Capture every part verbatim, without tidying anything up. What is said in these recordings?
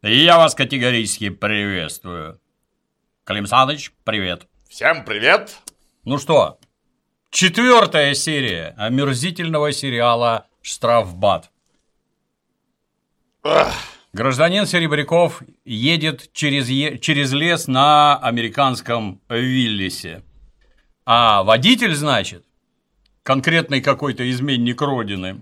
Я вас категорически приветствую. Клим Саныч, привет. Всем привет. Ну что, четвертая серия омерзительного сериала «Штрафбат». Ах. Гражданин Серебряков едет через, е... через лес на американском Виллисе. А водитель, значит, конкретный какой-то изменник родины,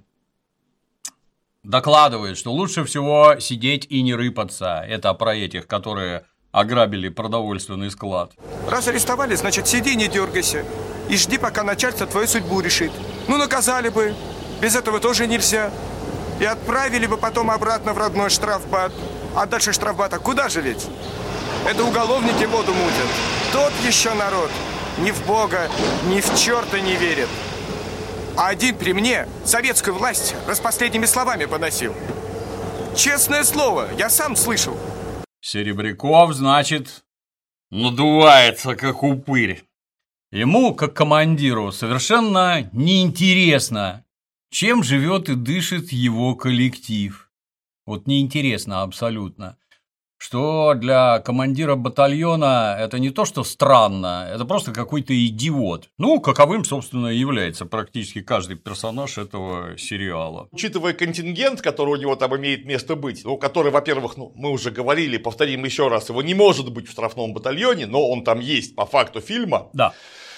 докладывает, что лучше всего сидеть и не рыпаться. Это про этих, которые ограбили продовольственный склад. Раз арестовали, значит, сиди, не дергайся. И жди, пока начальство твою судьбу решит. Ну, наказали бы. Без этого тоже нельзя. И отправили бы потом обратно в родной штрафбат. А дальше штрафбата куда же ведь? Это уголовники воду мутят. Тот еще народ ни в Бога, ни в черта не верит. А один при мне советскую власть распоследними словами поносил. Честное слово, я сам слышал. Серебряков, значит, надувается, как упырь. Ему, как командиру, совершенно неинтересно, чем живет и дышит его коллектив. Вот неинтересно абсолютно. Что для командира батальона это не то, что странно, это просто какой-то идиот. Ну, каковым, собственно, является практически каждый персонаж этого сериала. Учитывая контингент, который у него там имеет место быть, ну, который, во-первых, ну, мы уже говорили, повторим еще раз, его не может быть в штрафном батальоне, но он там есть по факту фильма. Да.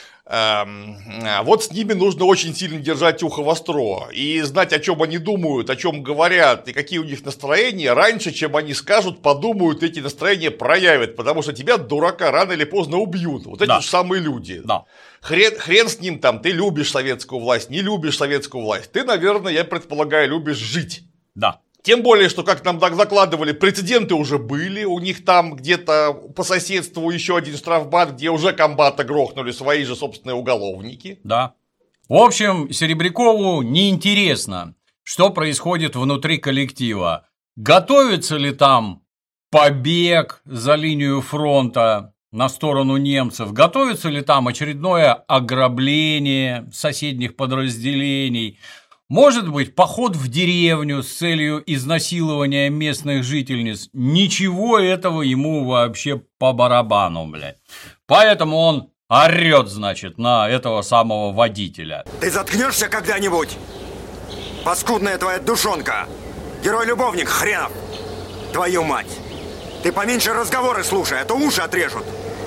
Вот с ними нужно очень сильно держать ухо востро и знать, о чем они думают, о чем говорят и какие у них настроения раньше, чем они скажут, подумают, эти настроения проявят, потому что тебя, дурака, рано или поздно убьют. Вот эти да. же самые люди. Да. Хрен, хрен с ним там, ты любишь советскую власть, не любишь советскую власть. Ты, наверное, я предполагаю, любишь жить. Да. Тем более, что, как нам закладывали, прецеденты уже были, у них там где-то по соседству еще один штрафбат, где уже комбата грохнули свои же собственные уголовники. Да. В общем, Серебрякову неинтересно, что происходит внутри коллектива. Готовится ли там побег за линию фронта на сторону немцев, готовится ли там очередное ограбление соседних подразделений. Может быть, поход в деревню с целью изнасилования местных жительниц. Ничего этого ему вообще по барабану, блядь. Поэтому он орёт, значит, на этого самого водителя. Ты заткнешься когда-нибудь? Паскудная твоя душонка. Герой-любовник хренов. Твою мать. Ты поменьше разговоры слушай, а то уши отрежут.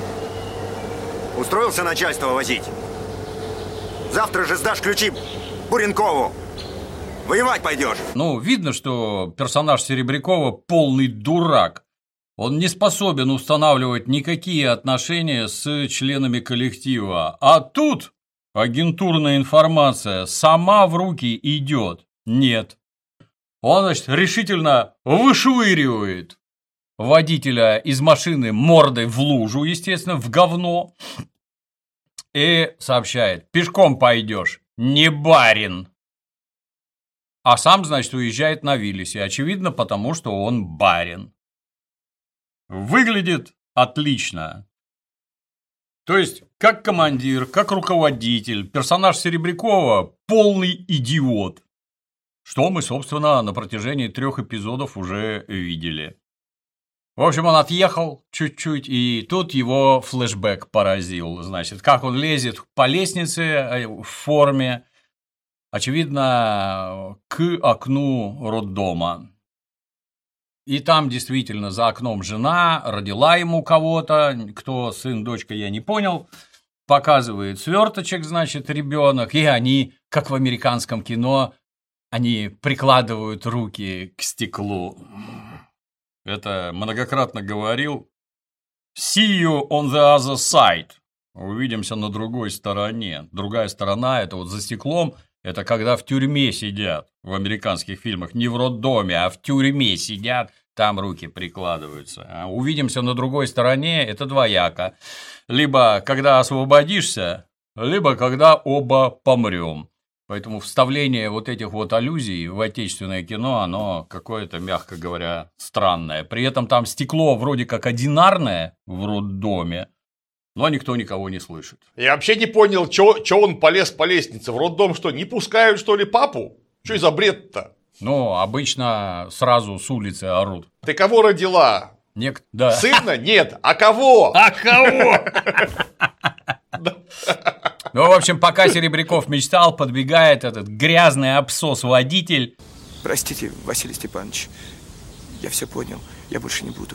Устроился начальство возить. Завтра же сдашь ключи Буренкову. Воевать пойдешь. Ну, видно, что персонаж Серебрякова полный дурак. Он не способен устанавливать никакие отношения с членами коллектива. А тут агентурная информация сама в руки идет. Нет. Он, значит, решительно вышвыривает водителя из машины мордой в лужу, естественно, в говно. И сообщает: пешком пойдешь, не барин. А сам, значит, уезжает на Виллисе, очевидно, потому что он барин. Выглядит отлично. То есть, как командир, как руководитель, персонаж Серебрякова полный идиот. Что мы, собственно, на протяжении трех эпизодов уже видели. В общем, он отъехал чуть-чуть, и тут его флешбэк поразил. Значит, как он лезет по лестнице в форме, очевидно, к окну роддома. И там действительно за окном жена родила ему кого-то, кто сын, дочка, я не понял. Показывает сверточек, значит, ребенок, и они, как в американском кино, они прикладывают руки к стеклу. Это многократно говорил. See you on the other side. Увидимся на другой стороне. Другая сторона – это вот за стеклом. Это когда в тюрьме сидят, в американских фильмах, не в роддоме, а в тюрьме сидят, там руки прикладываются. А увидимся на другой стороне – это двояко. Либо когда освободишься, либо когда оба помрем. Поэтому вставление вот этих вот аллюзий в отечественное кино, оно какое-то, мягко говоря, странное. При этом там стекло вроде как одинарное в роддоме, но никто никого не слышит. Я вообще не понял, что он полез по лестнице. В роддом что, не пускают, что ли, папу? Что за бред-то? Ну, обычно сразу с улицы орут. Ты кого родила? Нек... Да. Сына? Нет. А кого? А кого? Ну, в общем, пока Серебряков мечтал, подбегает этот грязный абсос-водитель. Простите, Василий Степанович, я все понял, я больше не буду.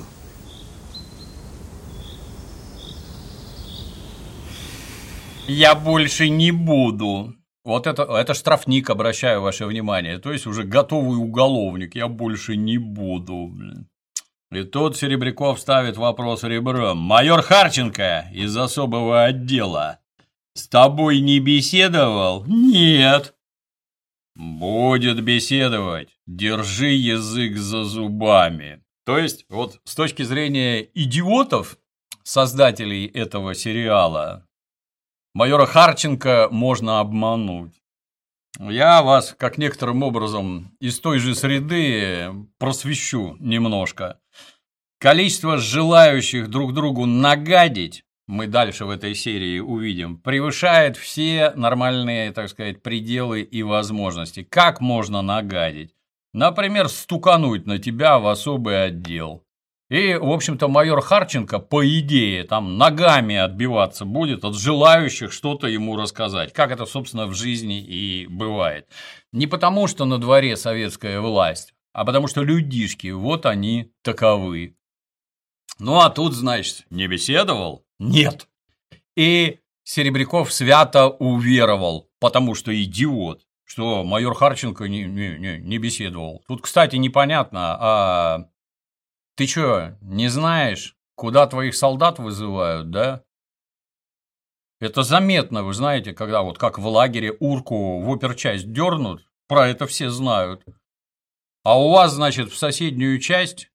Я больше не буду. Вот это, это штрафник, обращаю ваше внимание. То есть уже готовый уголовник. Я больше не буду. И тут Серебряков ставит вопрос ребром. Майор Харченко из особого отдела с тобой не беседовал? Нет. Будет беседовать. Держи язык за зубами. То есть, вот с точки зрения идиотов, создателей этого сериала, майора Харченко можно обмануть. Я вас, как некоторым образом, из той же среды просвещу немножко. Количество желающих друг другу нагадить, мы дальше в этой серии увидим, превышает все нормальные, так сказать, пределы и возможности. Как можно нагадить? Например, стукануть на тебя в особый отдел. И, в общем-то, майор Харченко, по идее, там ногами отбиваться будет от желающих что-то ему рассказать, как это, собственно, в жизни и бывает. Не потому, что на дворе советская власть, а потому что людишки, вот они таковы. Ну, а тут, значит, не беседовал? Нет. И Серебряков свято уверовал, потому что идиот, что майор Харченко не, не, не, не беседовал. Тут, кстати, непонятно, а... Ты что, не знаешь, куда твоих солдат вызывают, да? Это заметно, вы знаете, когда вот как в лагере урку в оперчасть дернут, про это все знают. А у вас, значит, в соседнюю часть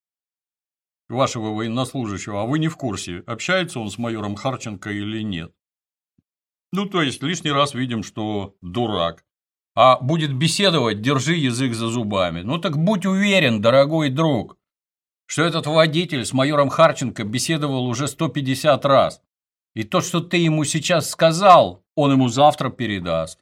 вашего военнослужащего, а вы не в курсе, общается он с майором Харченко или нет. Ну, то есть, лишний раз видим, что дурак. А будет беседовать, держи язык за зубами. Ну, так будь уверен, дорогой друг, что этот водитель с майором Харченко беседовал уже сто пятьдесят раз. И то, что ты ему сейчас сказал, он ему завтра передаст.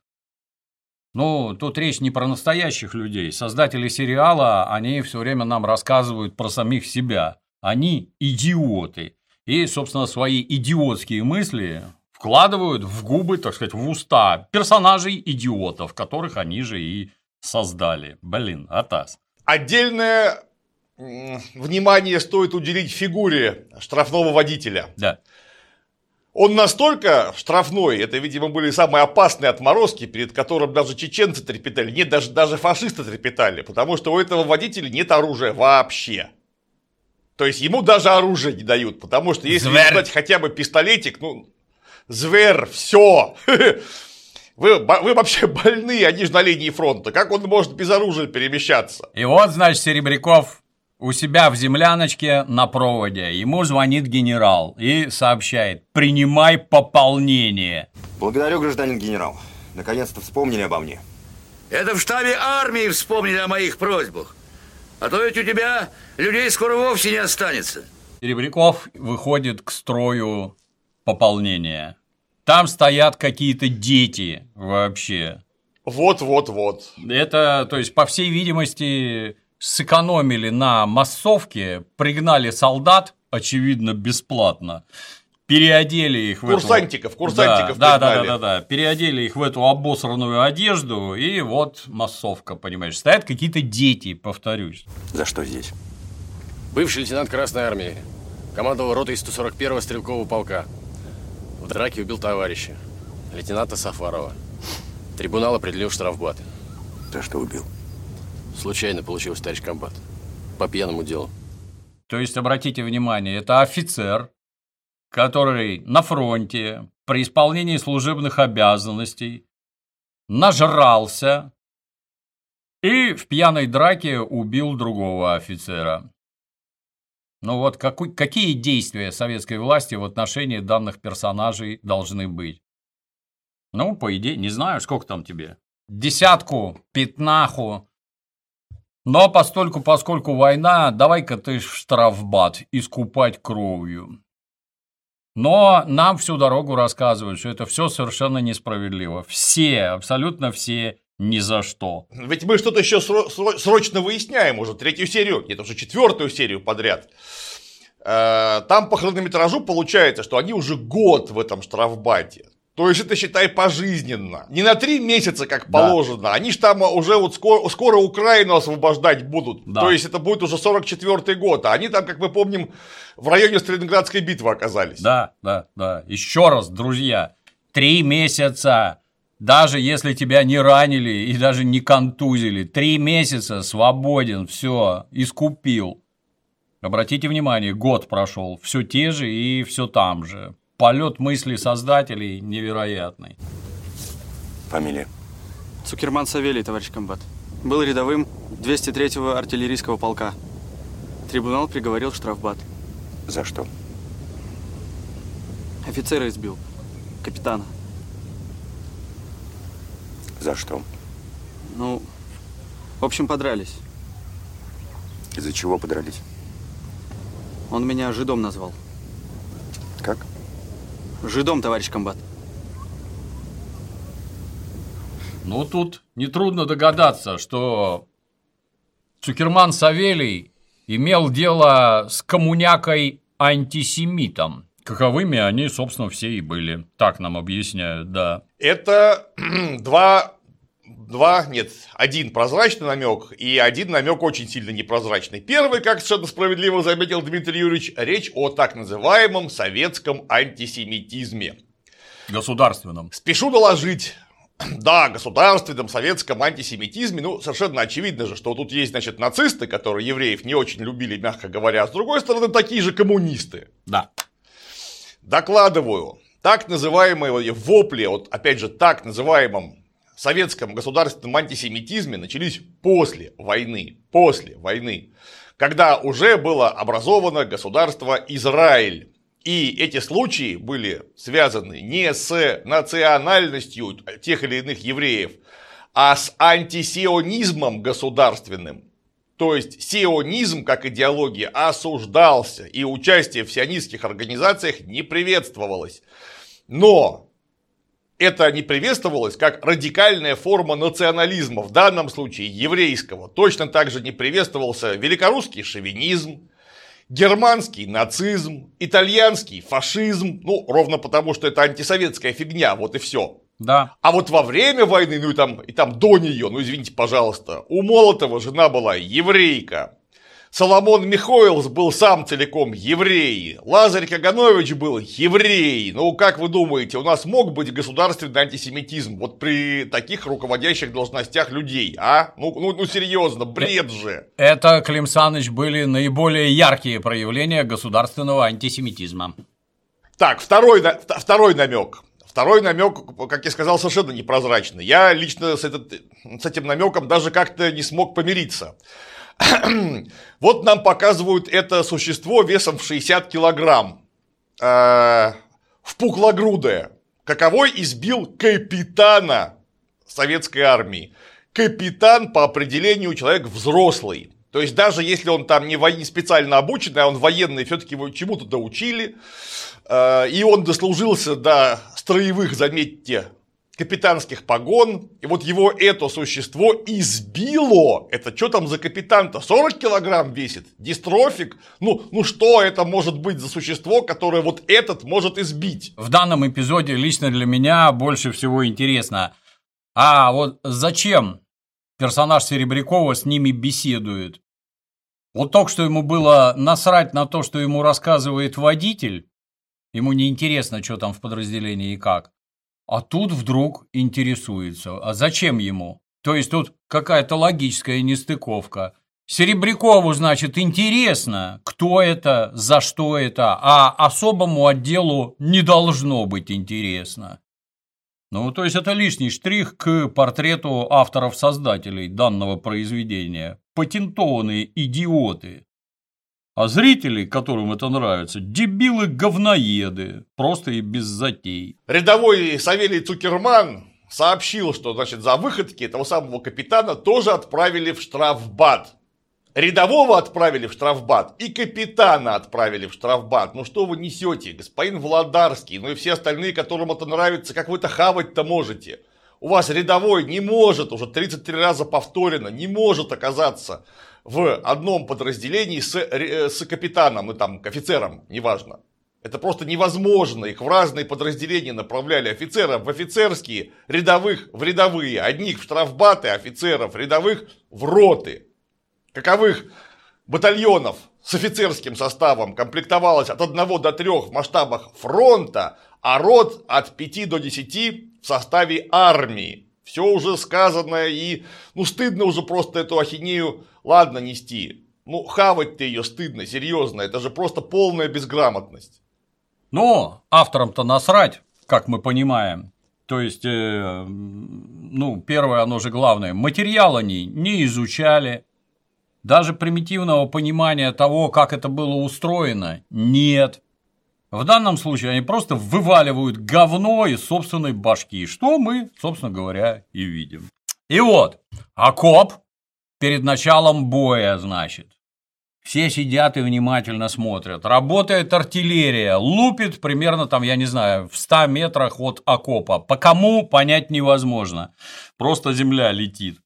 Ну, тут речь не про настоящих людей. Создатели сериала, они все время нам рассказывают про самих себя. Они идиоты. И, собственно, свои идиотские мысли вкладывают в губы, так сказать, в уста персонажей идиотов, которых они же и создали. Блин, атас. Отдельное внимание стоит уделить фигуре штрафного водителя. Да. Он настолько штрафной, это, видимо, были самые опасные отморозки, перед которым даже чеченцы трепетали, нет, даже, даже фашисты трепетали, потому что у этого водителя нет оружия вообще. То есть ему даже оружие не дают, потому что если ему дать хотя бы пистолетик, ну, зверь, все. Вы, вы вообще больны, они же на линии фронта. Как он может без оружия перемещаться? И вот, значит, Серебряков у себя в земляночке на проводе. Ему звонит генерал и сообщает: принимай пополнение. Благодарю, гражданин генерал. Наконец-то вспомнили обо мне. Это в штабе армии вспомнили о моих просьбах. А то ведь у тебя людей скоро вовсе не останется. Серебряков выходит к строю пополнения. Там стоят какие-то дети вообще. Вот-вот-вот. Это, то есть, по всей видимости, сэкономили на массовке, пригнали солдат, очевидно, бесплатно, переодели их в курсантиков, эту... курсантиков да, да, да, да, да, переодели их в эту обосранную одежду, и вот массовка, понимаешь, стоят какие-то дети, повторюсь. За что здесь? Бывший лейтенант Красной Армии, командовал ротой сто сорок первого стрелкового полка. В драке убил товарища, лейтенанта Сафарова. Трибунал определил штрафбат. За что убил? Случайно получилось, товарищ комбат. По пьяному делу. То есть, обратите внимание, это офицер, который на фронте при исполнении служебных обязанностей нажрался и в пьяной драке убил другого офицера. Ну вот какой, какие действия советской власти в отношении данных персонажей должны быть? Ну, по идее, не знаю, сколько там тебе? Десятку, пятнаху. Но постольку, поскольку война, давай-ка ты в штрафбат искупать кровью. Но нам всю дорогу рассказывают, что это все совершенно несправедливо. Все, абсолютно все Ни за что. Ведь мы что-то еще срочно выясняем уже, третью серию, нет, уже четвертую серию подряд. Там по хронометражу получается, что они уже год в этом штрафбате. То есть это, считай, пожизненно. Не на три месяца, как да. положено. Они же там уже вот скоро, скоро Украину освобождать будут. Да. То есть это будет уже сорок четвёртый год. А они там, как мы помним, в районе Сталинградской битвы оказались. Да, да, да. Еще раз, друзья, три месяца. Даже если тебя не ранили и даже не контузили. Три месяца свободен, все, искупил. Обратите внимание, год прошел. Все те же и все там же. Полет мысли создателей невероятный. Фамилия? Цукерман Савелий, товарищ комбат. Был рядовым двести третьего артиллерийского полка. Трибунал приговорил штрафбат. За что? Офицера избил. Капитана. За что? Ну, в общем, подрались. Из-за чего подрались? Он меня жидом назвал. Как? Жидом, товарищ комбат. Ну, тут нетрудно догадаться, что Цукерман Савелий имел дело с коммунякой-антисемитом. Каковыми они, собственно, все и были. Так нам объясняют, да. Это два, два, нет, один прозрачный намек и один намек очень сильно непрозрачный. Первый, как совершенно справедливо заметил Дмитрий Юрьевич, речь о так называемом советском антисемитизме. Государственном. Спешу доложить. Да, государственном советском антисемитизме, ну, совершенно очевидно же, что тут есть, значит, нацисты, которые евреев не очень любили, мягко говоря, а с другой стороны, такие же коммунисты. Да. Докладываю, так называемые вопли, вот опять же, так называемом советском государственном антисемитизме начались после войны, после войны, когда уже было образовано государство Израиль. И эти случаи были связаны не с национальностью тех или иных евреев, а с антисионизмом государственным. То есть сионизм как идеология осуждался, и участие в сионистских организациях не приветствовалось. Но это не приветствовалось как радикальная форма национализма, в данном случае еврейского. Точно так же не приветствовался великорусский шовинизм, германский нацизм, итальянский фашизм, ну, ровно потому, что это антисоветская фигня, вот и все. Да. А вот во время войны, ну и там, и там до нее, ну извините, пожалуйста, у Молотова жена была еврейка, Соломон Михоэлс был сам целиком еврей, Лазарь Каганович был еврей. Ну, как вы думаете, у нас мог быть государственный антисемитизм вот при таких руководящих должностях людей, а? Ну, ну, ну серьезно, бред же. Это, Клим Саныч, были наиболее яркие проявления государственного антисемитизма. Так, второй, второй намек. Второй намек, как я сказал, совершенно непрозрачный. Я лично с, этот, с этим намеком даже как-то не смог помириться. Вот нам показывают это существо весом в шестьдесят килограмм, э, впуклогрудое, каковой избил капитана советской армии. Капитан по определению человек взрослый. То есть даже если он там не, во... не специально обученный, а он военный, все-таки его чему-то доучили, э, и он дослужился до строевых, заметьте, капитанских погон, и вот его это существо избило. Это что там за капитан-то? сорок килограмм весит? Дистрофик? Ну, ну что это может быть за существо, которое вот этот может избить? В данном эпизоде лично для меня больше всего интересно, а вот зачем персонаж Серебрякова с ними беседует? Вот только что ему было насрать на то, что ему рассказывает водитель, ему не интересно, что там в подразделении и как. А тут вдруг интересуется, а зачем ему? То есть тут какая-то логическая нестыковка. Серебрякову, значит, интересно, кто это, за что это, а особому отделу не должно быть интересно. Ну, то есть это лишний штрих к портрету авторов-создателей данного произведения. Патентованные идиоты. А зрители, которым это нравится, дебилы-говноеды, просто и без затей. Рядовой Савелий Цукерман сообщил, что, значит, за выходки этого самого капитана тоже отправили в штрафбат. Рядового отправили в штрафбат и капитана отправили в штрафбат. Ну что вы несете, господин Владарский, ну и все остальные, которым это нравится, как вы это хавать-то можете? у вас рядовой не может, уже тридцать три раза повторено, не может оказаться в одном подразделении с, с капитаном, и там, офицером, неважно. Это просто невозможно. Их в разные подразделения направляли, офицеров в офицерские, рядовых в рядовые, одних в штрафбаты, офицеров рядовых в роты. Каковых батальонов с офицерским составом комплектовалось от одного до трёх в масштабах фронта, а рот от пяти до десяти в составе армии. Все уже сказанное, и ну стыдно уже просто эту ахинею, ладно, нести. Ну хавать-то ее стыдно, серьезно, это же просто полная безграмотность. Ну, авторам-то насрать, как мы понимаем. То есть, э, ну, первое, оно же главное, материал они не изучали. Даже примитивного понимания того, как это было устроено, нет. В данном случае они просто вываливают говно из собственной башки, что мы, собственно говоря, и видим. И вот, окоп перед началом боя, значит. Все сидят и внимательно смотрят. Работает артиллерия, лупит примерно там, я не знаю, в ста метрах от окопа. По кому, понять невозможно. Просто земля летит.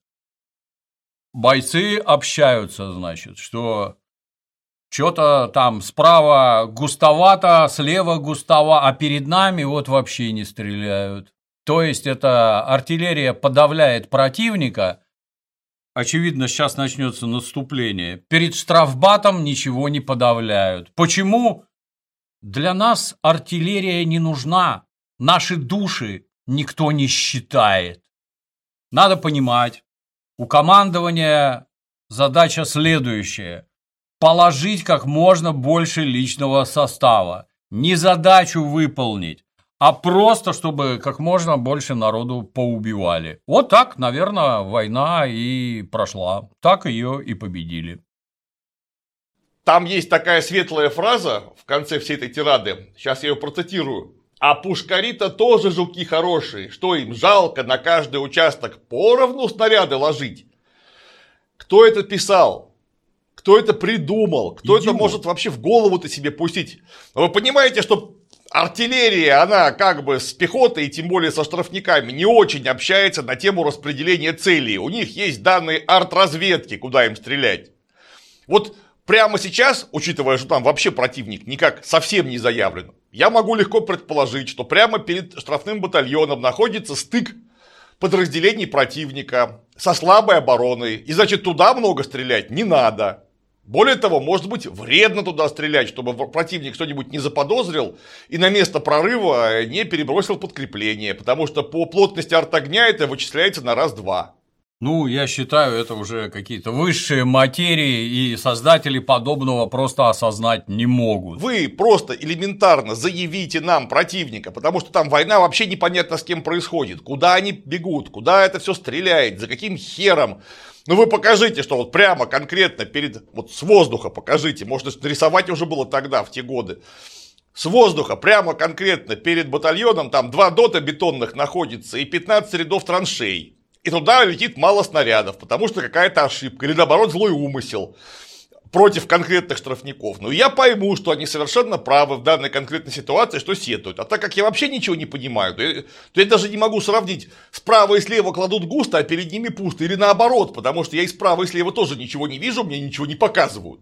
Бойцы общаются, значит, что что-то там справа густовато, слева густовато, а перед нами вот вообще не стреляют. То есть, это артиллерия подавляет противника. Очевидно, сейчас начнется наступление. Перед штрафбатом ничего не подавляют. Почему? Для нас артиллерия не нужна. Наши души никто не считает. Надо понимать, у командования задача следующая. Положить как можно больше личного состава. Не задачу выполнить, а просто, чтобы как можно больше народу поубивали. Вот так, наверное, война и прошла. Так ее и победили. Там есть такая светлая фраза в конце всей этой тирады. Сейчас я ее процитирую. А пушкари-то тоже жуки хорошие. Что им жалко на каждый участок поровну снаряды ложить? Кто это писал? Кто это придумал? Кто Идиот. Это может вообще в голову-то себе пустить? Вы понимаете, что артиллерия, она как бы с пехотой, и тем более со штрафниками, не очень общается на тему распределения целей. У них есть данные арт-разведки, куда им стрелять. Вот прямо сейчас, учитывая, что там вообще противник никак совсем не заявлен, я могу легко предположить, что прямо перед штрафным батальоном находится стык подразделений противника со слабой обороной. И значит, туда много стрелять не надо. Более того, может быть, вредно туда стрелять, чтобы противник что-нибудь не заподозрил и на место прорыва не перебросил подкрепление, потому что по плотности артогня это вычисляется на раз-два. Ну, я считаю, это уже какие-то высшие материи, и создатели подобного просто осознать не могут. Вы просто элементарно заявите нам противника, потому что там война вообще непонятно с кем происходит, куда они бегут, куда это все стреляет, за каким хером. Ну вы покажите, что вот прямо конкретно перед, вот с воздуха покажите, может нарисовать уже было тогда, в те годы. С воздуха прямо конкретно перед батальоном там два дота бетонных находится и пятнадцать рядов траншей. И туда летит мало снарядов, потому что какая-то ошибка, или наоборот злой умысел против конкретных штрафников. Но я пойму, что они совершенно правы в данной конкретной ситуации, что сетуют. А так как я вообще ничего не понимаю, то я, то я даже не могу сравнить, справа и слева кладут густо, а перед ними пусто. Или наоборот, потому что я и справа и слева тоже ничего не вижу, мне ничего не показывают.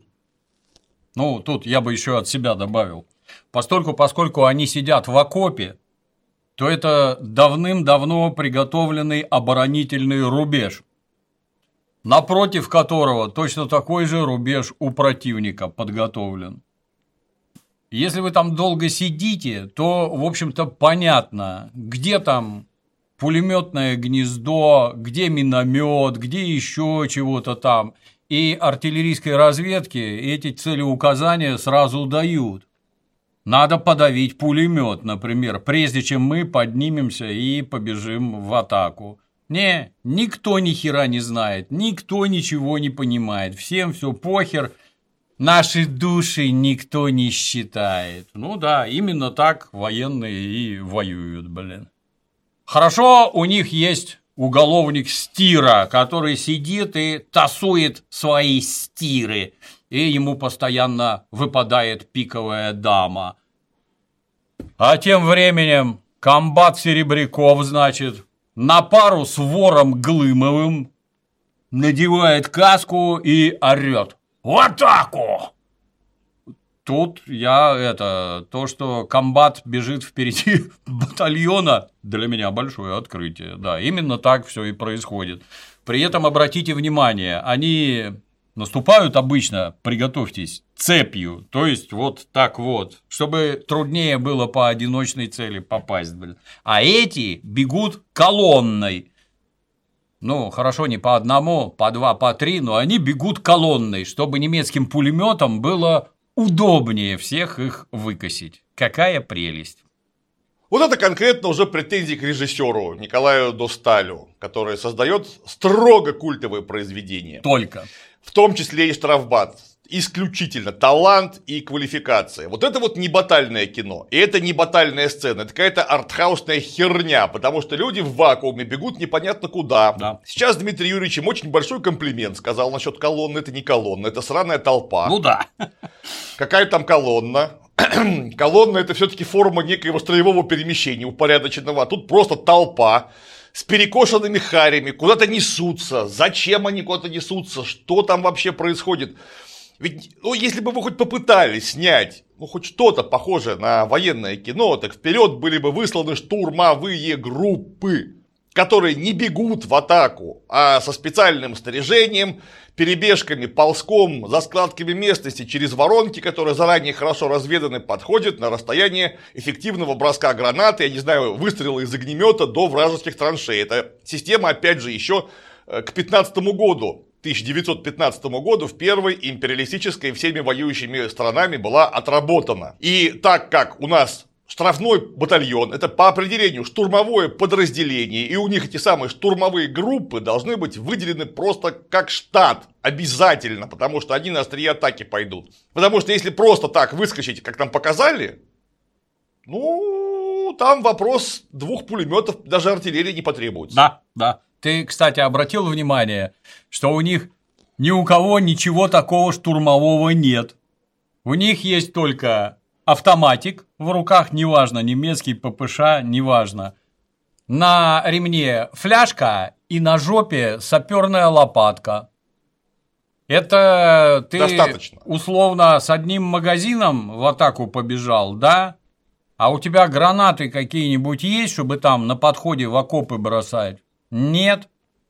Ну, тут я бы еще от себя добавил. Постольку, поскольку они сидят в окопе, то это давным-давно приготовленный оборонительный рубеж, напротив которого точно такой же рубеж у противника подготовлен. Если вы там долго сидите, то, в общем-то, понятно, где там пулеметное гнездо, где миномет, где еще чего-то там. И артиллерийской разведке эти целеуказания сразу дают. Надо подавить пулемет, например, прежде чем мы поднимемся и побежим в атаку. Не, никто ни хера не знает, никто ничего не понимает, всем все похер, наши души никто не считает. Ну да, именно так военные и воюют, блин. Хорошо, у них есть уголовник Стира, который сидит и тасует свои стиры. И ему постоянно выпадает пиковая дама. А тем временем комбат Серебряков, значит, на пару с вором Глымовым, надевает каску и орет: «В атаку!» Тут я это, то, что комбат бежит впереди батальона, для меня большое открытие. Да, именно так все и происходит. При этом обратите внимание, они наступают обычно, приготовьтесь, цепью, то есть вот так вот, чтобы труднее было по одиночной цели попасть. А эти бегут колонной. Ну, хорошо, не по одному, по два, по три, но они бегут колонной, чтобы немецким пулеметам было удобнее всех их выкосить. Какая прелесть. Вот это конкретно уже претензии к режиссеру Николаю Досталю, который создает строго культовые произведения. Только. В том числе и «Штрафбат». Исключительно талант и квалификация. Вот это вот не батальное кино. И это не батальная сцена. Это какая-то артхаусная херня. Потому что люди в вакууме бегут непонятно куда. Да. Сейчас Дмитрий Юрьевич им очень большой комплимент сказал насчет колонны. Это не колонна, это сраная толпа. Ну да. Какая там колонна? Колонна — это все-таки форма некоего строевого перемещения упорядоченного. А тут просто толпа с перекошенными харями. Куда-то несутся. Зачем они куда-то несутся? Что там вообще происходит? Ведь, ну, если бы вы хоть попытались снять, ну, хоть что-то похожее на военное кино, так вперед были бы высланы штурмовые группы, которые не бегут в атаку, а со специальным снаряжением, перебежками, ползком, за складками местности через воронки, которые заранее хорошо разведаны, подходят на расстояние эффективного броска гранаты, я не знаю, выстрела из огнемета до вражеских траншей. Эта система, опять же, еще к пятнадцатому году. тысяча девятьсот пятнадцатому году в первой империалистической всеми воюющими странами была отработана. И так как у нас штрафной батальон — это по определению штурмовое подразделение, и у них эти самые штурмовые группы должны быть выделены просто как штат, обязательно, потому что они на острие атаки пойдут. Потому что если просто так выскочить, как нам показали, ну, там вопрос двух пулеметов, даже артиллерии не потребуется. Да, да. Ты, кстати, обратил внимание, что у них ни у кого ничего такого штурмового нет. У них есть только автоматик в руках, неважно, немецкий ППШ, неважно. На ремне фляжка и на жопе саперная лопатка. Это ты достаточно. Условно с одним магазином в атаку побежал, да? А у тебя гранаты какие-нибудь есть, чтобы там на подходе в окопы бросать? Нет.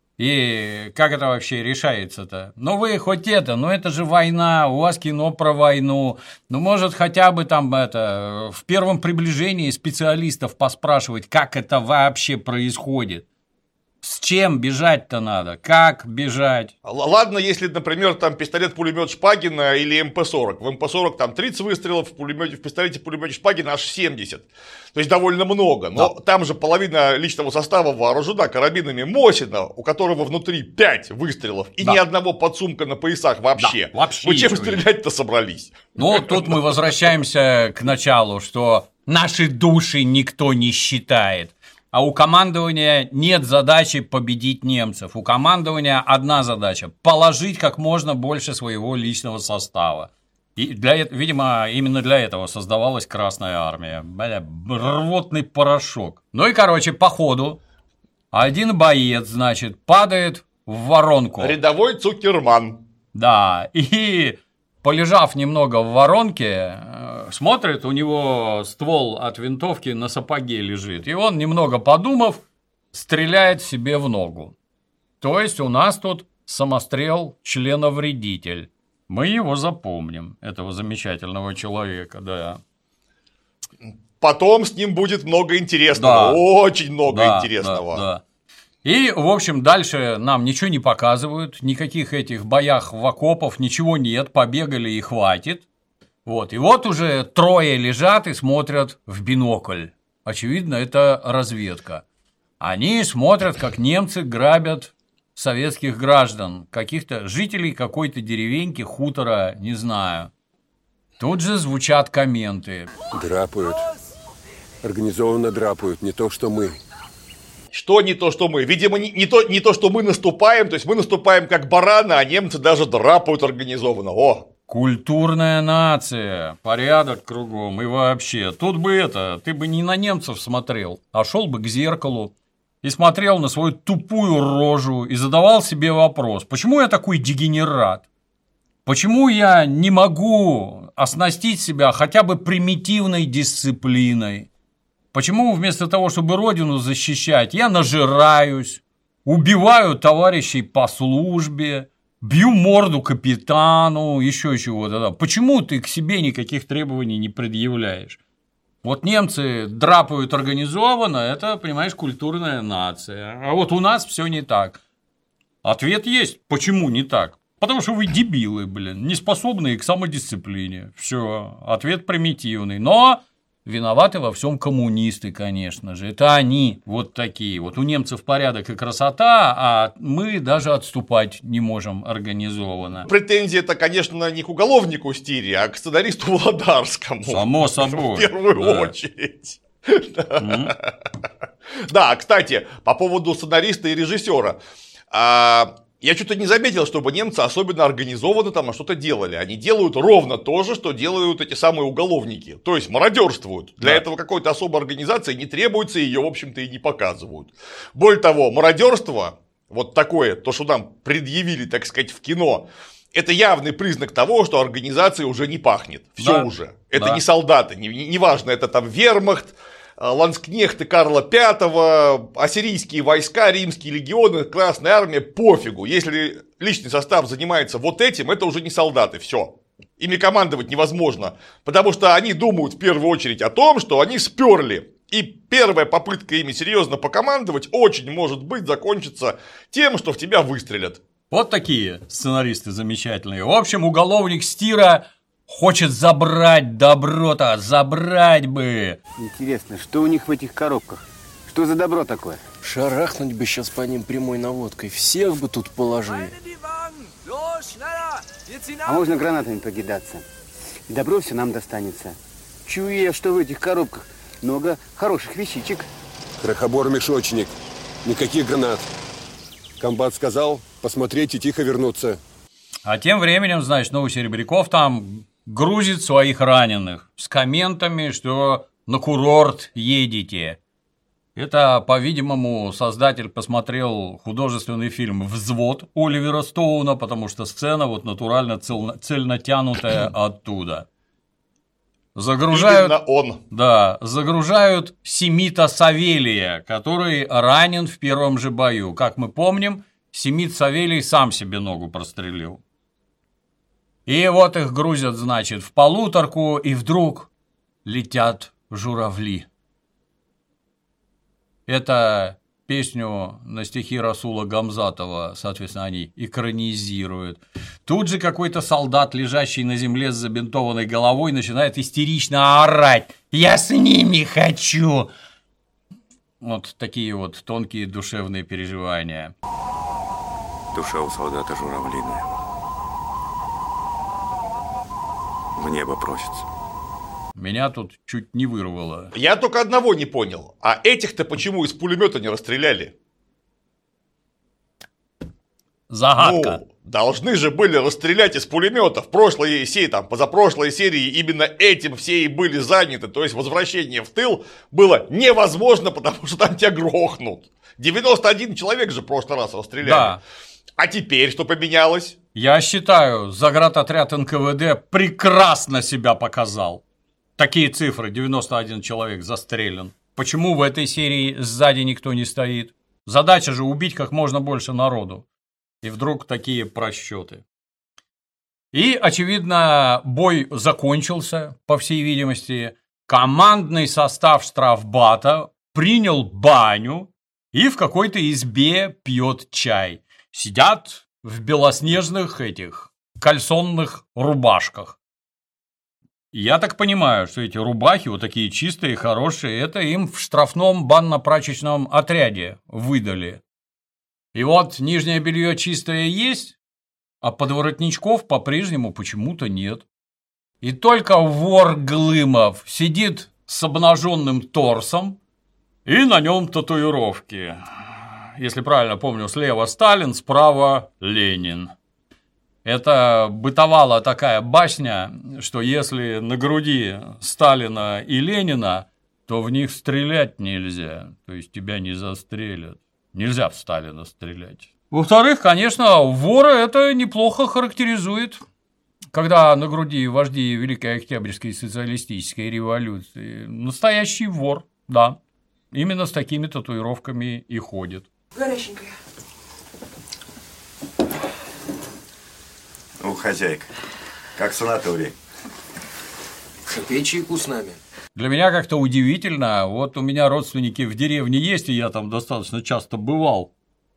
И как это вообще решается-то? Ну вы хоть это, ну это же война, у вас кино про войну. Ну может хотя бы там это в первом приближении специалистов поспрашивать, как это вообще происходит. С чем бежать-то надо? Как бежать? Ладно, если, например, там пистолет-пулемет Шпагина или эм пэ сорок. В эм пэ сорок там тридцать выстрелов, в, пулемете, в пистолете-пулемете Шпагина аж семьдесят. То есть довольно много. Но да. Там же половина личного состава вооружена карабинами Мосина, у которого внутри пять выстрелов и да. ни одного подсумка на поясах вообще. Да, вообще. Вы чем стрелять-то собрались? Ну, тут мы возвращаемся к началу, что наши души никто не считает. А у командования нет задачи победить немцев. У командования одна задача – положить как можно больше своего личного состава. И, для, видимо, именно для этого создавалась Красная Армия. Бля, рвотный порошок. Ну и, короче, по ходу один боец, значит, падает в воронку. Рядовой Цукерман. Да, и... Полежав немного в воронке, смотрит, у него ствол от винтовки на сапоге лежит. И он, немного подумав, стреляет себе в ногу. То есть у нас тут самострел членовредитель. Мы его запомним, этого замечательного человека, да. Потом с ним будет много интересного, да. Очень много да, интересного. Да, да. И, в общем, дальше нам ничего не показывают, никаких этих боях в окопах, ничего нет, побегали и хватит. Вот, и вот уже трое лежат и смотрят в бинокль. Очевидно, это разведка. Они смотрят, как немцы грабят советских граждан, каких-то жителей какой-то деревеньки, хутора, не знаю. Тут же звучат комменты. Драпают. Организованно драпают, не то что мы. Что не то, что мы? Видимо, не, не, то, не то, что мы наступаем, то есть мы наступаем как бараны, а немцы даже драпают организованно. О! Культурная нация, порядок кругом и вообще. Тут бы это, ты бы не на немцев смотрел, а шел бы к зеркалу и смотрел на свою тупую рожу и задавал себе вопрос, почему я такой дегенерат? Почему я не могу оснастить себя хотя бы примитивной дисциплиной? Почему вместо того, чтобы родину защищать, я нажираюсь, убиваю товарищей по службе, бью морду капитану, еще чего-то? Почему ты к себе никаких требований не предъявляешь? Вот немцы драпают организованно, это, понимаешь, культурная нация. А вот у нас все не так. Ответ есть. Почему не так? Потому что вы дебилы, блин, не способные к самодисциплине. Все, ответ примитивный. Но виноваты во всем коммунисты, конечно же. Это они вот такие. Вот у немцев порядок и красота, а мы даже отступать не можем организованно. Претензии это, конечно, не к уголовнику Стире, а к сценаристу Володарскому. Само собой. В первую да. очередь. Да, кстати, по поводу сценариста и режиссера. Я что-то не заметил, чтобы немцы особенно организованно там что-то делали. Они делают ровно то же, что делают эти самые уголовники. То есть мародерствуют. Для да. этого какой-то особой организации не требуется, ее, в общем-то, и не показывают. Более того, мародерство, вот такое, то, что нам предъявили, так сказать, в кино, это явный признак того, что организация уже не пахнет. Все да. уже. Это да. не солдаты, неважно, не, не это там вермахт, ланскнехты Карла Пятого, ассирийские войска, римские легионы, Красная Армия, пофигу. Если личный состав занимается вот этим, это уже не солдаты, все. Ими командовать невозможно, потому что они думают в первую очередь о том, что они сперли. И первая попытка ими серьезно покомандовать очень может быть закончится тем, что в тебя выстрелят. Вот такие сценаристы замечательные. В общем, уголовник Стира хочет забрать добро-то, забрать бы. Интересно, что у них в этих коробках? Что за добро такое? Шарахнуть бы сейчас по ним прямой наводкой. Всех бы тут положили. А можно гранатами покидаться. И добро все нам достанется. Чую я, что в этих коробках много хороших вещичек. Крохобор-мешочник. Никаких гранат. Комбат сказал посмотреть и тихо вернуться. А тем временем, значит, Новый Серебряков там грузит своих раненых с комментами, что на курорт едете. Это, по-видимому, создатель посмотрел художественный фильм «Взвод» Оливера Стоуна, потому что сцена вот натурально цельно, цельно тянутая оттуда. Загружают, Именно он. Да, загружают Семита Савелия, который ранен в первом же бою. Как мы помним, Семит Савелий сам себе ногу прострелил. И вот их грузят, значит, в полуторку, и вдруг летят журавли. Это песню на стихи Расула Гамзатова, соответственно, они экранизируют. Тут же какой-то солдат, лежащий на земле с забинтованной головой, начинает истерично орать: «Я с ними хочу!» Вот такие вот тонкие душевные переживания. Душа у солдата журавлиная. В небо просится. Меня тут чуть не вырвало. Я только одного не понял. А этих-то почему из пулемета не расстреляли? Загадка. Ну, должны же были расстрелять из пулемета. В прошлой серии, там, позапрошлой серии именно этим все и были заняты. То есть возвращение в тыл было невозможно, потому что там тебя грохнут. девяносто один человек же в прошлый раз расстреляли. Да. А теперь что поменялось? Я считаю, заградотряд эн ка вэ дэ прекрасно себя показал. Такие цифры: девяносто один человек застрелен. Почему в этой серии сзади никто не стоит? Задача же убить как можно больше народу. И вдруг такие просчеты. И, очевидно, бой закончился, по всей видимости. Командный состав штрафбата принял баню и в какой-то избе пьет чай. Сидят в белоснежных этих кальсонных рубашках. Я так понимаю, что эти рубахи, вот такие чистые, хорошие, это им в штрафном банно-прачечном отряде выдали. И вот нижнее белье чистое есть, а подворотничков по-прежнему почему-то нет. И только вор Глымов сидит с обнаженным торсом, и на нем татуировки. Если правильно помню, слева Сталин, справа Ленин. Это бытовала такая басня, что если на груди Сталина и Ленина, то в них стрелять нельзя, то есть тебя не застрелят. Нельзя в Сталина стрелять. Во-вторых, конечно, вора это неплохо характеризует. Когда на груди вожди Великой Октябрьской социалистической революции настоящий вор, да, именно с такими татуировками и ходит. Горяченькая. Ну, хозяйка, как в санатории. Пей чайку с нами. Для меня как-то удивительно, вот у меня родственники в деревне есть, и я там достаточно часто бывал.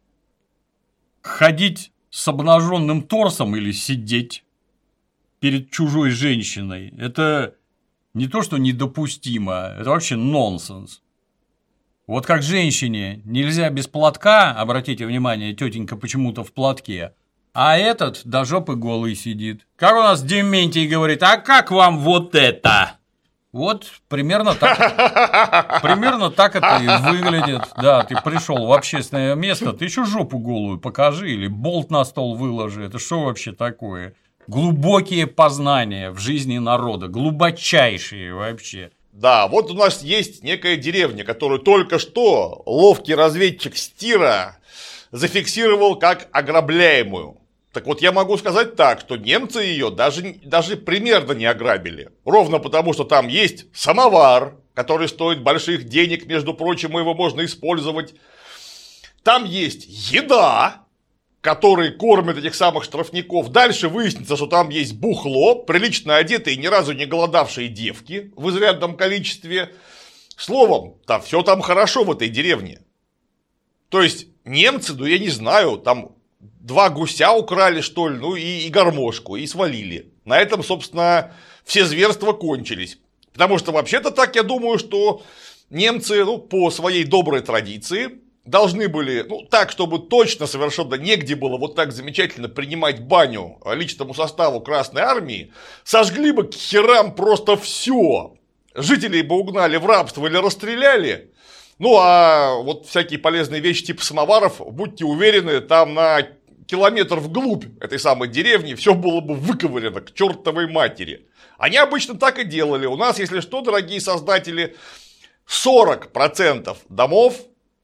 Ходить с обнаженным торсом или сидеть перед чужой женщиной – это не то, что недопустимо, это вообще нонсенс. Вот как женщине нельзя без платка, обратите внимание, тетенька почему-то в платке, а этот до жопы голый сидит. Как у нас Дементий говорит, а как вам вот это? Вот примерно так, примерно так это и выглядит. Да, ты пришел в общественное место, ты еще жопу голую покажи или болт на стол выложи. Это что вообще такое? Глубокие познания в жизни народа, глубочайшие вообще. Да, вот у нас есть некая деревня, которую только что ловкий разведчик Стира зафиксировал как ограбляемую. Так вот, я могу сказать так, что немцы ее даже, даже примерно не ограбили. Ровно потому, что там есть самовар, который стоит больших денег, между прочим, его можно использовать. Там есть еда, который кормит этих самых штрафников. Дальше выяснится, что там есть бухло, прилично одетые, ни разу не голодавшие девки в изрядном количестве. Словом, да, все там хорошо в этой деревне. То есть, немцы, ну я не знаю, там два гуся украли, что ли, ну и, и гармошку, и свалили. На этом, собственно, все зверства кончились. Потому что вообще-то так, я думаю, что немцы, ну, по своей доброй традиции, должны были, ну, так, чтобы точно совершенно негде было вот так замечательно принимать баню личному составу Красной Армии, сожгли бы к херам просто все. Жителей бы угнали в рабство или расстреляли. Ну, а вот всякие полезные вещи типа самоваров, будьте уверены, там на километр вглубь этой самой деревни все было бы выковырено к чертовой матери. Они обычно так и делали. У нас, если что, дорогие создатели, сорок процентов домов,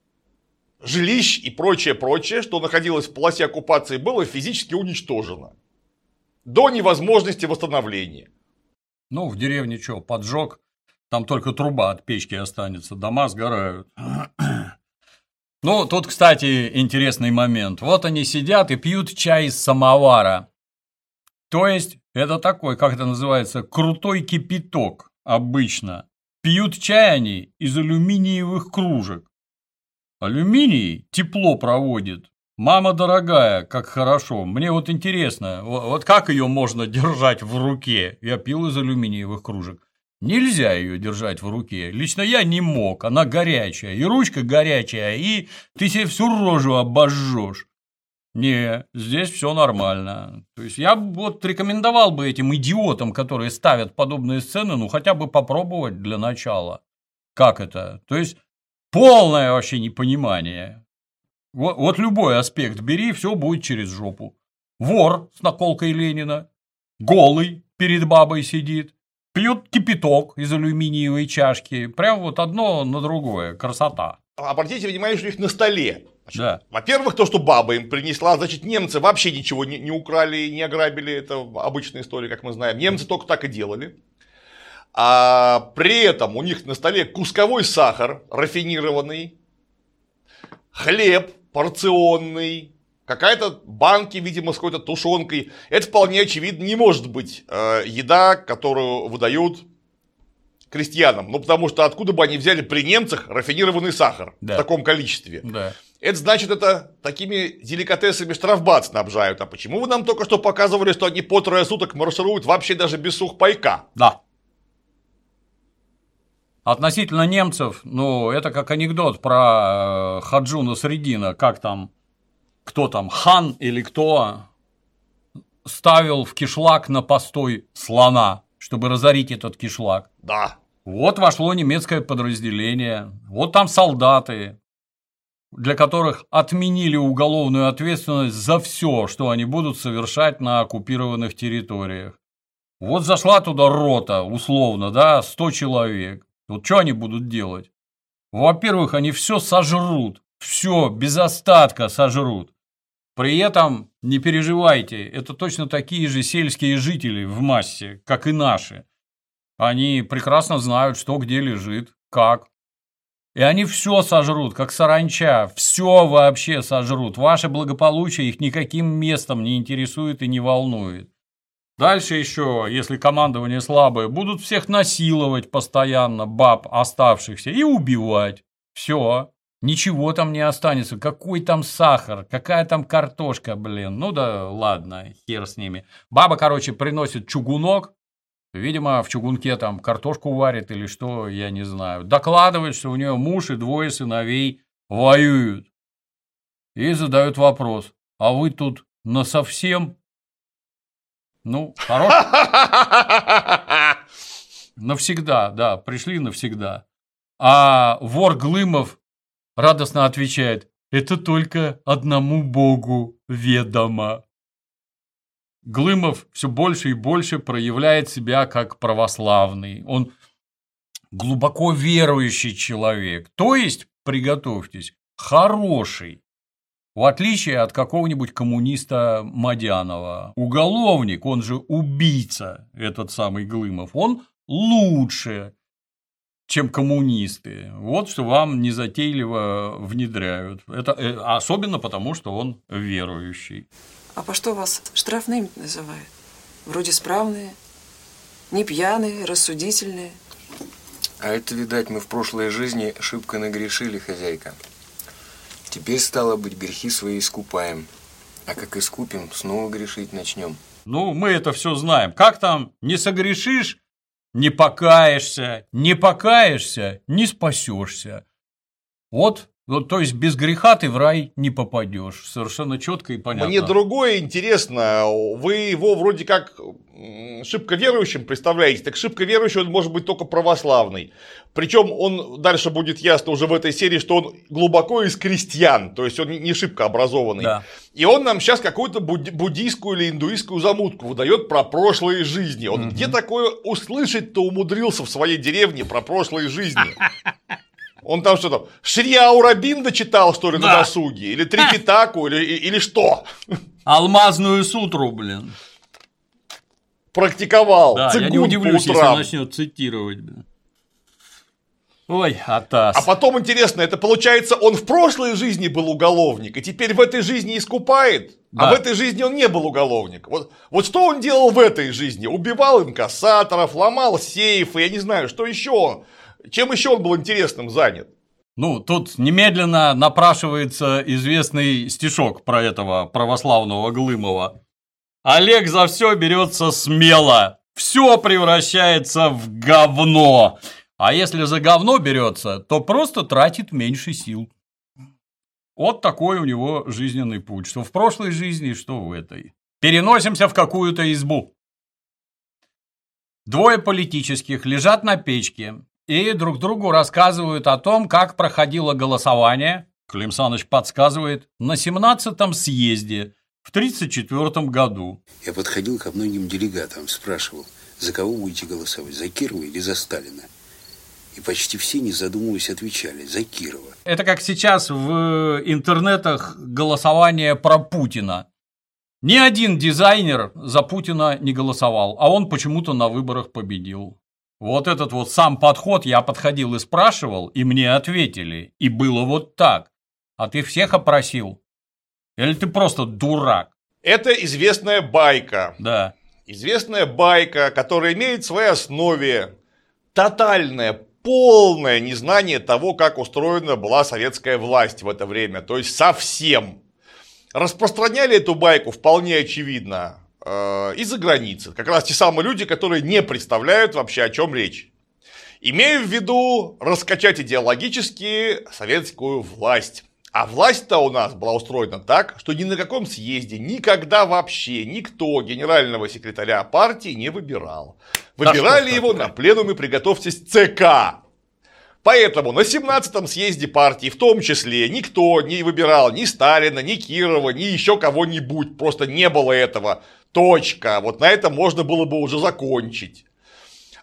жилищ и прочее-прочее, что находилось в полосе оккупации, было физически уничтожено. До невозможности восстановления. Ну, в деревне что, поджог, там только труба от печки останется, дома сгорают. Ну, тут, кстати, интересный момент. Вот они сидят и пьют чай из самовара. То есть, это такой, как это называется, крутой кипяток обычно. Пьют чай они из алюминиевых кружек. Алюминий тепло проводит. Мама дорогая, как хорошо. Мне вот интересно, вот как ее можно держать в руке? Я пил из алюминиевых кружек. Нельзя ее держать в руке. Лично я не мог. Она горячая. И ручка горячая, и ты себе всю рожу обожжешь. Не, здесь все нормально. То есть я вот рекомендовал бы этим идиотам, которые ставят подобные сцены, ну хотя бы попробовать для начала. Как это? То есть полное вообще непонимание. Вот, вот любой аспект бери, все будет через жопу. Вор с наколкой Ленина, голый перед бабой сидит, пьет кипяток из алюминиевой чашки. Прям вот одно на другое. Красота. Обратите внимание, что у них на столе. Значит, да. Во-первых, то, что баба им принесла, значит, немцы вообще ничего не, не украли, не ограбили. Это обычная история, как мы знаем. Немцы только так и делали. А при этом у них на столе кусковой сахар рафинированный, хлеб порционный, какая-то банки, видимо, с какой-то тушенкой. Это вполне очевидно не может быть э, еда, которую выдают крестьянам. Ну, потому что откуда бы они взяли при немцах рафинированный сахар, да, в таком количестве? Да. Это значит, это такими деликатесами штрафбат снабжают. А почему вы нам только что показывали, что они по трое суток маршируют вообще даже без сухпайка? Да. Относительно немцев, ну, это как анекдот про Хаджу Насреддина, как там, кто там, хан или кто ставил в кишлак на постой слона, чтобы разорить этот кишлак. Да. Вот вошло немецкое подразделение, вот там солдаты, для которых отменили уголовную ответственность за все, что они будут совершать на оккупированных территориях. Вот зашла туда рота, условно, да, сто человек. Вот что они будут делать? Во-первых, они все сожрут, все без остатка сожрут. При этом не переживайте, это точно такие же сельские жители в массе, как и наши. Они прекрасно знают, что где лежит, как. И они все сожрут, как саранча, все вообще сожрут. Ваше благополучие их никаким местом не интересует и не волнует. Дальше еще, если командование слабое, будут всех насиловать постоянно, баб оставшихся, и убивать. Все. Ничего там не останется. Какой там сахар, какая там картошка, блин. Ну да ладно, хер с ними. Баба, короче, приносит чугунок. Видимо, в чугунке там картошку варит или что, я не знаю. Докладывает, что у нее муж и двое сыновей воюют. И задают вопрос: а вы тут насовсем? Ну, хорош. Навсегда, да, пришли навсегда. А вор Глымов радостно отвечает: это только одному Богу ведомо. Глымов все больше и больше проявляет себя как православный. Он глубоко верующий человек. То есть, приготовьтесь, хороший. В отличие от какого-нибудь коммуниста Мадянова. Уголовник, он же убийца, этот самый Глымов, он лучше, чем коммунисты. Вот что вам незатейливо внедряют. Это особенно потому, что он верующий. А по что вас штрафными называют? Вроде справные, не пьяные, рассудительные. А это, видать, мы в прошлой жизни шибко нагрешили, хозяйка. Теперь, стало быть, грехи свои искупаем. А как искупим, снова грешить начнем. Ну, мы это все знаем. Как там, не согрешишь, не покаешься, не покаешься, не спасешься. Вот. Ну, то есть без греха ты в рай не попадешь. Совершенно четко и понятно. Мне другое интересно. Вы его вроде как шибко верующим представляете. Так шибко верующий он может быть только православный. Причем он дальше будет ясно уже в этой серии, что он глубоко из крестьян. То есть он не шибко образованный. Да. И он нам сейчас какую-то буддийскую или индуистскую замутку выдает про прошлые жизни. Он угу. где такое услышать-то умудрился в своей деревне про прошлые жизни? Он там что там, Шри Аурабинда читал, что ли, да. на досуге? Или Трипитаку, или, или что? Алмазную сутру, блин. Практиковал. Да, я не удивлюсь, если он начнет цитировать. Блин. Ой, Атас. А потом интересно, это получается, он в прошлой жизни был уголовник, и теперь в этой жизни искупает, да. а в этой жизни он не был уголовник. Вот, вот что он делал в этой жизни? Убивал инкассаторов, ломал сейфы, я не знаю, что еще. Чем еще он был интересным занят? Ну, тут немедленно напрашивается известный стишок про этого православного Глымова. Олег за все берется смело, все превращается в говно. А если за говно берется, то просто тратит меньше сил. Вот такой у него жизненный путь, что в прошлой жизни, что в этой. Переносимся в какую-то избу. Двое политических лежат на печке и друг другу рассказывают о том, как проходило голосование, Клим Саныч подсказывает, на семнадцатом съезде в тридцать четвёртом году. Я подходил ко многим делегатам, спрашивал, за кого будете голосовать, за Кирова или за Сталина? И почти все, не задумываясь, отвечали, за Кирова. Это как сейчас в интернетах голосование про Путина. Ни один дизайнер за Путина не голосовал, а он почему-то на выборах победил. Вот этот вот сам подход, я подходил и спрашивал, и мне ответили. И было вот так. А ты всех опросил? Или ты просто дурак? Это известная байка. Да. Известная байка, которая имеет в своей основе тотальное, полное незнание того, как устроена была советская власть в это время. То есть совсем. Распространяли эту байку вполне очевидно из-за границы. Как раз те самые люди, которые не представляют вообще, о чем речь. Имею в виду раскачать идеологически советскую власть. А власть-то у нас была устроена так, что ни на каком съезде никогда вообще никто генерального секретаря партии не выбирал. Выбирали да его на пленуме, приготовьтесь, ЦК. Поэтому на семнадцатом съезде партии в том числе никто не выбирал ни Сталина, ни Кирова, ни еще кого-нибудь. Просто не было этого. Точка. Вот на этом можно было бы уже закончить.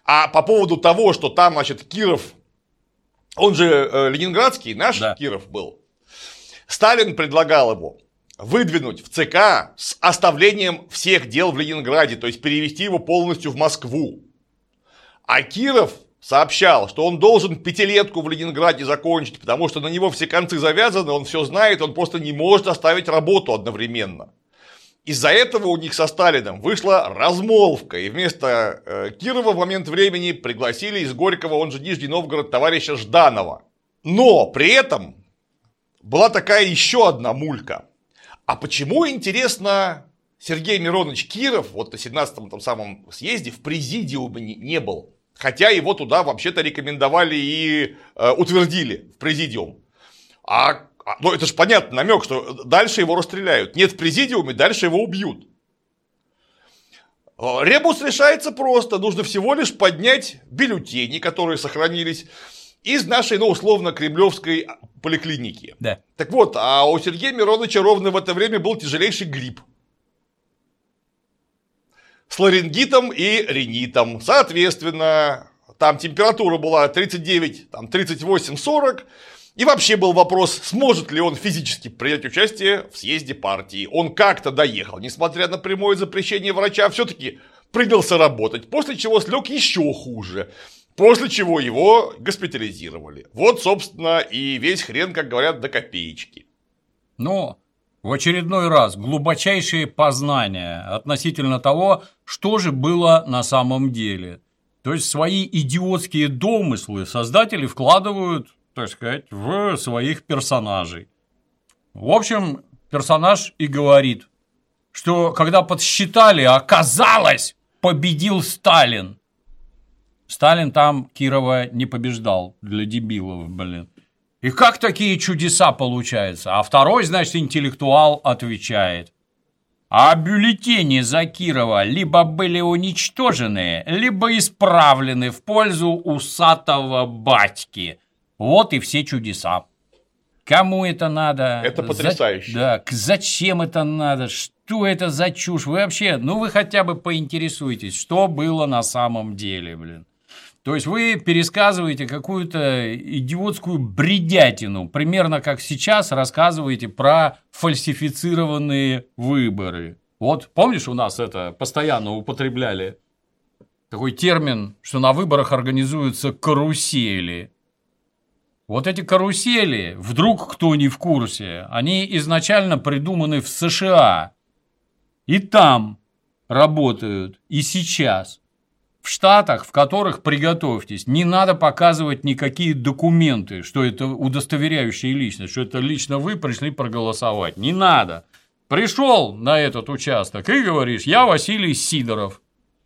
А по поводу того, что там, значит, Киров, он же э, ленинградский, наш да. Киров был, Сталин предлагал его выдвинуть в ЦК с оставлением всех дел в Ленинграде, то есть перевести его полностью в Москву. А Киров сообщал, что он должен пятилетку в Ленинграде закончить, потому что на него все концы завязаны, он все знает, он просто не может оставить работу одновременно. Из-за этого у них со Сталиным вышла размолвка, и вместо э, Кирова в момент времени пригласили из Горького, он же Нижний Новгород, товарища Жданова. Но при этом была такая еще одна мулька. А почему, интересно, Сергей Миронович Киров вот на семнадцатом там самом съезде в президиуме не, не был? Хотя его туда вообще-то рекомендовали и э, утвердили в президиум. А Ну, это же понятно, намек, что дальше его расстреляют. Нет в президиуме, дальше его убьют. Ребус решается просто. Нужно всего лишь поднять бюллетени, которые сохранились, из нашей, ну, условно, кремлевской поликлиники. Да. Так вот, а у Сергея Мироновича ровно в это время был тяжелейший грипп. С ларингитом и ринитом. Соответственно, там температура была тридцать девять, там тридцать восемь сорок. И вообще был вопрос, сможет ли он физически принять участие в съезде партии. Он как-то доехал, несмотря на прямое запрещение врача, все-таки принялся работать, после чего слег еще хуже, после чего его госпитализировали. Вот, собственно, и весь хрен, как говорят, до копеечки. Но в очередной раз глубочайшие познания относительно того, что же было на самом деле. То есть свои идиотские домыслы создатели вкладывают, так сказать, в своих персонажей. В общем, персонаж и говорит, что когда подсчитали, оказалось, победил Сталин. Сталин там Кирова не побеждал, для дебилов, блин. И как такие чудеса получаются? А второй, значит, интеллектуал отвечает. А бюллетени за Кирова либо были уничтожены, либо исправлены в пользу усатого батьки. Вот и все чудеса. Кому это надо? Это потрясающе. За... Да, зачем это надо? Что это за чушь? Вы вообще, ну вы хотя бы поинтересуйтесь, что было на самом деле, блин. То есть вы пересказываете какую-то идиотскую бредятину, примерно как сейчас рассказываете про фальсифицированные выборы. Вот помнишь, у нас это постоянно употребляли такой термин, что на выборах организуются карусели. Вот эти карусели, вдруг кто не в курсе, они изначально придуманы в США. И там работают, и сейчас. В Штатах, в которых, приготовьтесь, не надо показывать никакие документы, что это удостоверяющие личность, что это лично вы пришли проголосовать. Не надо. Пришел на этот участок и говоришь: я Василий Сидоров.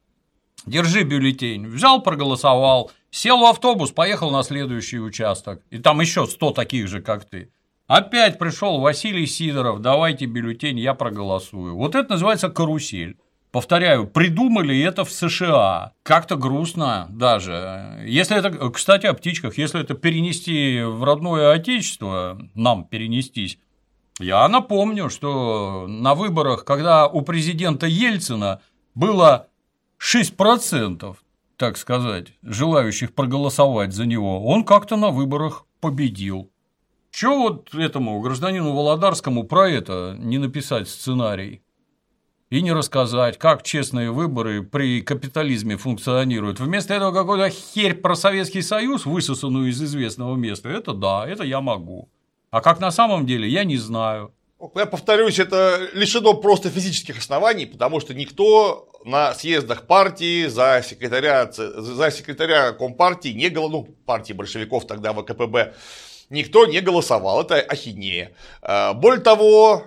Держи бюллетень. Взял, проголосовал. Сел в автобус, поехал на следующий участок. И там еще сто таких же, как ты. Опять пришел Василий Сидоров, давайте бюллетень, я проголосую. Вот это называется карусель. Повторяю, придумали это в США. Как-то грустно даже. Если это, кстати, о птичках, если это перенести в родное отечество, нам перенестись, я напомню, что на выборах, когда у президента Ельцина было шесть процентов, так сказать, желающих проголосовать за него, он как-то на выборах победил. Чё вот этому гражданину Володарскому про это не написать сценарий и не рассказать, как честные выборы при капитализме функционируют? Вместо этого какой-то херь про Советский Союз, высосанную из известного места, это да, это я могу. А как на самом деле, я не знаю. Я повторюсь, это лишено просто физических оснований, потому что никто на съездах партии за секретаря, за секретаря Компартии не голосовал, ну, партии большевиков тогда, вэ ка пэ бэ, никто не голосовал, это ахинея. Более того,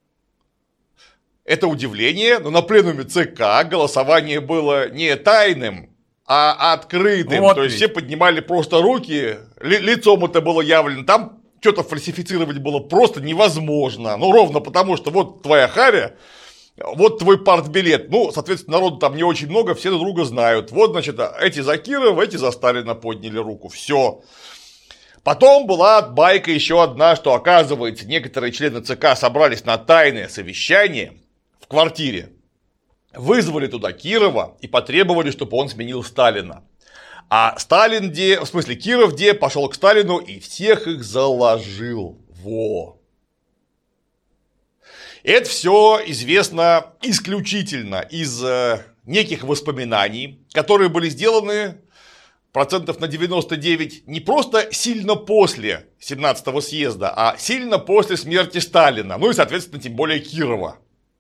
это удивление, но на пленуме ЦК голосование было не тайным, а открытым, вот то есть ведь. Все поднимали просто руки, ли, лицом это было явлено, там что-то фальсифицировать было просто невозможно. Ну, ровно потому, что вот твоя харя, вот твой партбилет. Ну, соответственно, народу там не очень много, все друг друга знают. Вот, значит, эти за Кирова, эти за Сталина подняли руку. Все. Потом была байка еще одна, что, оказывается, некоторые члены ЦК собрались на тайное совещание в квартире. Вызвали туда Кирова и потребовали, чтобы он сменил Сталина. А Сталин где, в смысле Киров где, пошел к Сталину и всех их заложил. Во. Это все известно исключительно из неких воспоминаний, которые были сделаны процентов на девяносто девять не просто сильно после семнадцатого съезда, а сильно после смерти Сталина, ну и, соответственно, тем более Кирова.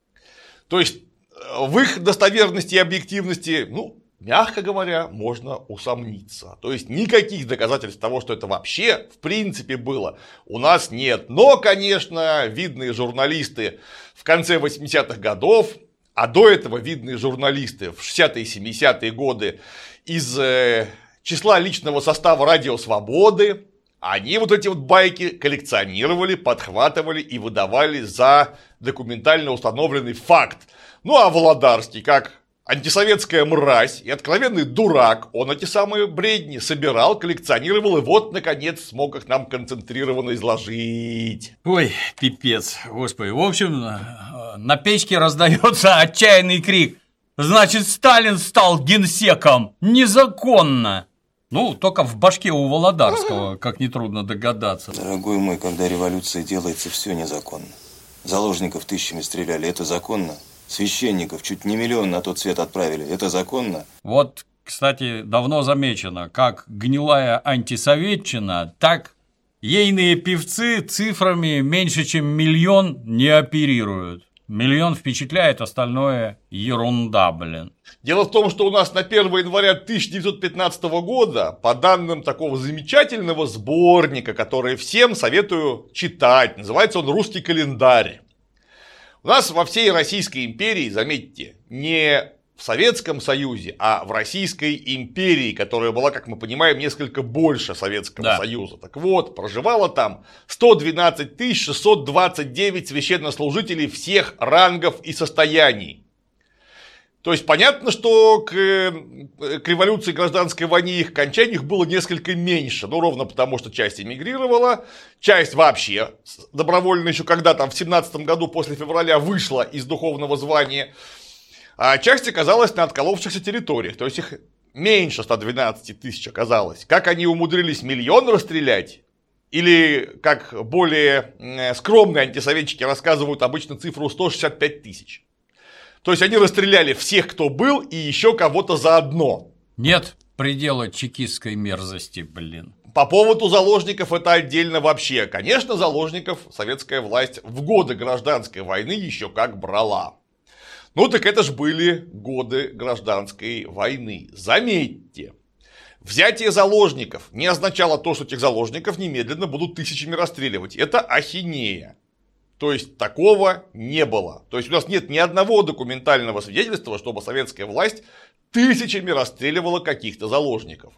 То есть в их достоверности и объективности, ну, мягко говоря, можно усомниться. То есть никаких доказательств того, что это вообще в принципе было, у нас нет. Но, конечно, видные журналисты в конце восьмидесятых годов, а до этого видные журналисты в шестидесятые и семидесятые годы из числа личного состава Радио Свободы, они вот эти вот байки коллекционировали, подхватывали и выдавали за документально установленный факт. Ну а Володарский, как антисоветская мразь и откровенный дурак, он эти самые бредни собирал, коллекционировал и вот, наконец, смог их нам концентрированно изложить. Ой, пипец, господи. В общем, на печке раздается отчаянный крик. Значит, Сталин стал генсеком незаконно. Ну, только в башке у Володарского, как нетрудно догадаться. Дорогой мой, когда революция делается, все незаконно. Заложников тысячами стреляли, это законно. Священников чуть не миллион на тот свет отправили, это законно. Вот, кстати, давно замечено, как гнилая антисоветчина, так ейные певцы цифрами меньше, чем миллион не оперируют. Миллион впечатляет, остальное ерунда, блин. Дело в том, что у нас на первое января тысяча девятьсот пятнадцатого года, по данным такого замечательного сборника, который всем советую читать, называется он «Русский календарь». У нас во всей Российской империи, заметьте, не в Советском Союзе, а в Российской империи, которая была, как мы понимаем, несколько больше Советского да. Союза. Так вот, проживало там сто двенадцать тысяч шестьсот двадцать девять священнослужителей всех рангов и состояний. То есть понятно, что к, к революции и гражданской войне их окончаний их было несколько меньше. Ну, ровно потому, что часть эмигрировала, часть вообще добровольно еще когда там в семнадцатом году после февраля вышла из духовного звания, а часть оказалась на отколовшихся территориях. То есть их меньше ста двенадцати тысяч оказалось. Как они умудрились миллион расстрелять? Или, как более скромные антисоветчики рассказывают, обычно цифру сто шестьдесят пять тысяч. То есть они расстреляли всех, кто был, и еще кого-то заодно. Нет предела чекистской мерзости, блин. По поводу заложников это отдельно вообще. Конечно, заложников советская власть в годы гражданской войны еще как брала. Ну так это ж были годы гражданской войны. Заметьте, взятие заложников не означало то, что этих заложников немедленно будут тысячами расстреливать. Это ахинея. То есть такого не было. То есть у нас нет ни одного документального свидетельства, чтобы советская власть тысячами расстреливала каких-то заложников.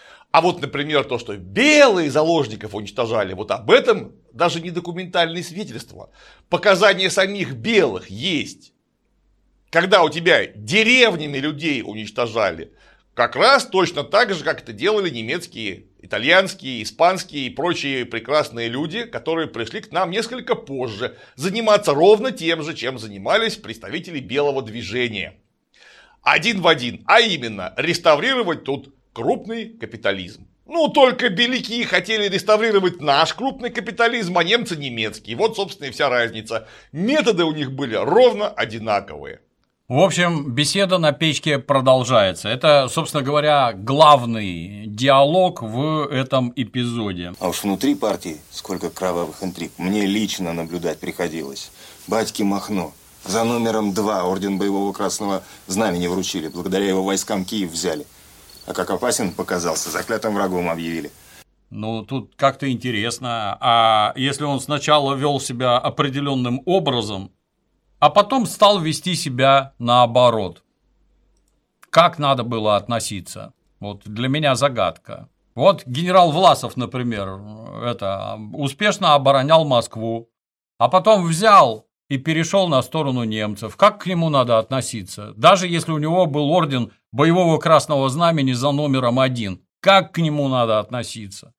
А вот, например, то, что белые заложников уничтожали, вот об этом даже не документальные свидетельства. Показания самих белых есть. Когда у тебя деревнями людей уничтожали, как раз точно так же, как это делали немецкие, итальянские, испанские и прочие прекрасные люди, которые пришли к нам несколько позже, заниматься ровно тем же, чем занимались представители белого движения. Один в один, а именно реставрировать тут крупный капитализм. Ну, только беляки хотели реставрировать наш крупный капитализм, а немцы немецкий. Вот, собственно, и вся разница. Методы у них были ровно одинаковые. В общем, беседа на печке продолжается. Это, собственно говоря, главный диалог в этом эпизоде. А уж внутри партии сколько кровавых интриг мне лично наблюдать приходилось. Батьке Махно за номером два орден боевого красного знамени вручили. Благодаря его войскам Киев взяли. А как опасен показался, заклятым врагом объявили. Ну, тут как-то интересно. А если он сначала вел себя определенным образом, а потом стал вести себя наоборот. Как надо было относиться? Вот для меня загадка. Вот генерал Власов, например, это, успешно оборонял Москву, а потом взял и перешел на сторону немцев. Как к нему надо относиться? Даже если у него был орден боевого красного знамени за номером один, как к нему надо относиться?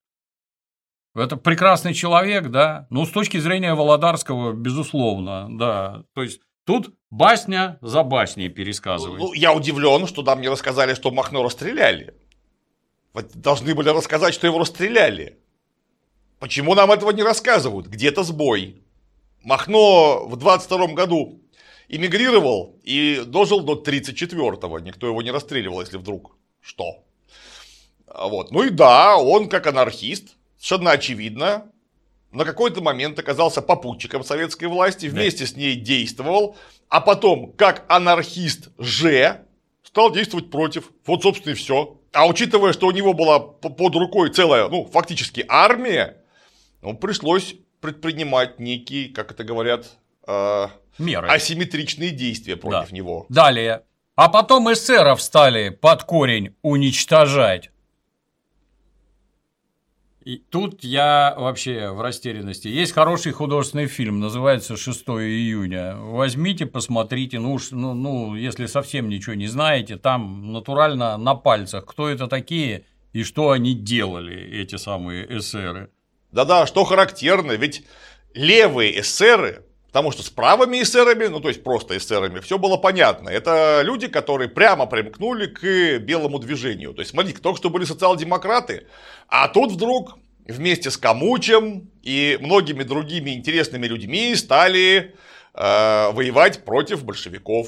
Это прекрасный человек, да? Ну, с точки зрения Володарского, безусловно, да. То есть тут басня за басней пересказывает. Ну, я удивлен, что нам не рассказали, что Махно расстреляли. должны были рассказать, что его расстреляли. Почему нам этого не рассказывают? Где-то сбой. Махно в двадцать втором году эмигрировал и дожил до тридцать четвёртого. Никто его не расстреливал, если вдруг что. Вот. Ну и да, он как анархист, совершенно очевидно, на какой-то момент оказался попутчиком советской власти, вместе да. с ней действовал, а потом, как анархист же, стал действовать против. Вот, собственно, и все. А учитывая, что у него была под рукой целая, ну, фактически армия, ну, пришлось предпринимать некие, как это говорят, э, меры. Асимметричные действия против да. него. Далее. А потом эсеров стали под корень уничтожать. И тут я вообще в растерянности. Есть хороший художественный фильм, называется «шестое июня». Возьмите, посмотрите, ну, уж, ну, ну, если совсем ничего не знаете, там натурально на пальцах, кто это такие и что они делали, эти самые эсеры. Да-да, что характерно, ведь левые эсеры, потому что с правыми эсерами, ну то есть просто эсерами, все было понятно. Это люди, которые прямо примкнули к белому движению. То есть, смотрите, только что были социал-демократы, а тут вдруг вместе с Камучем и многими другими интересными людьми стали э, воевать против большевиков.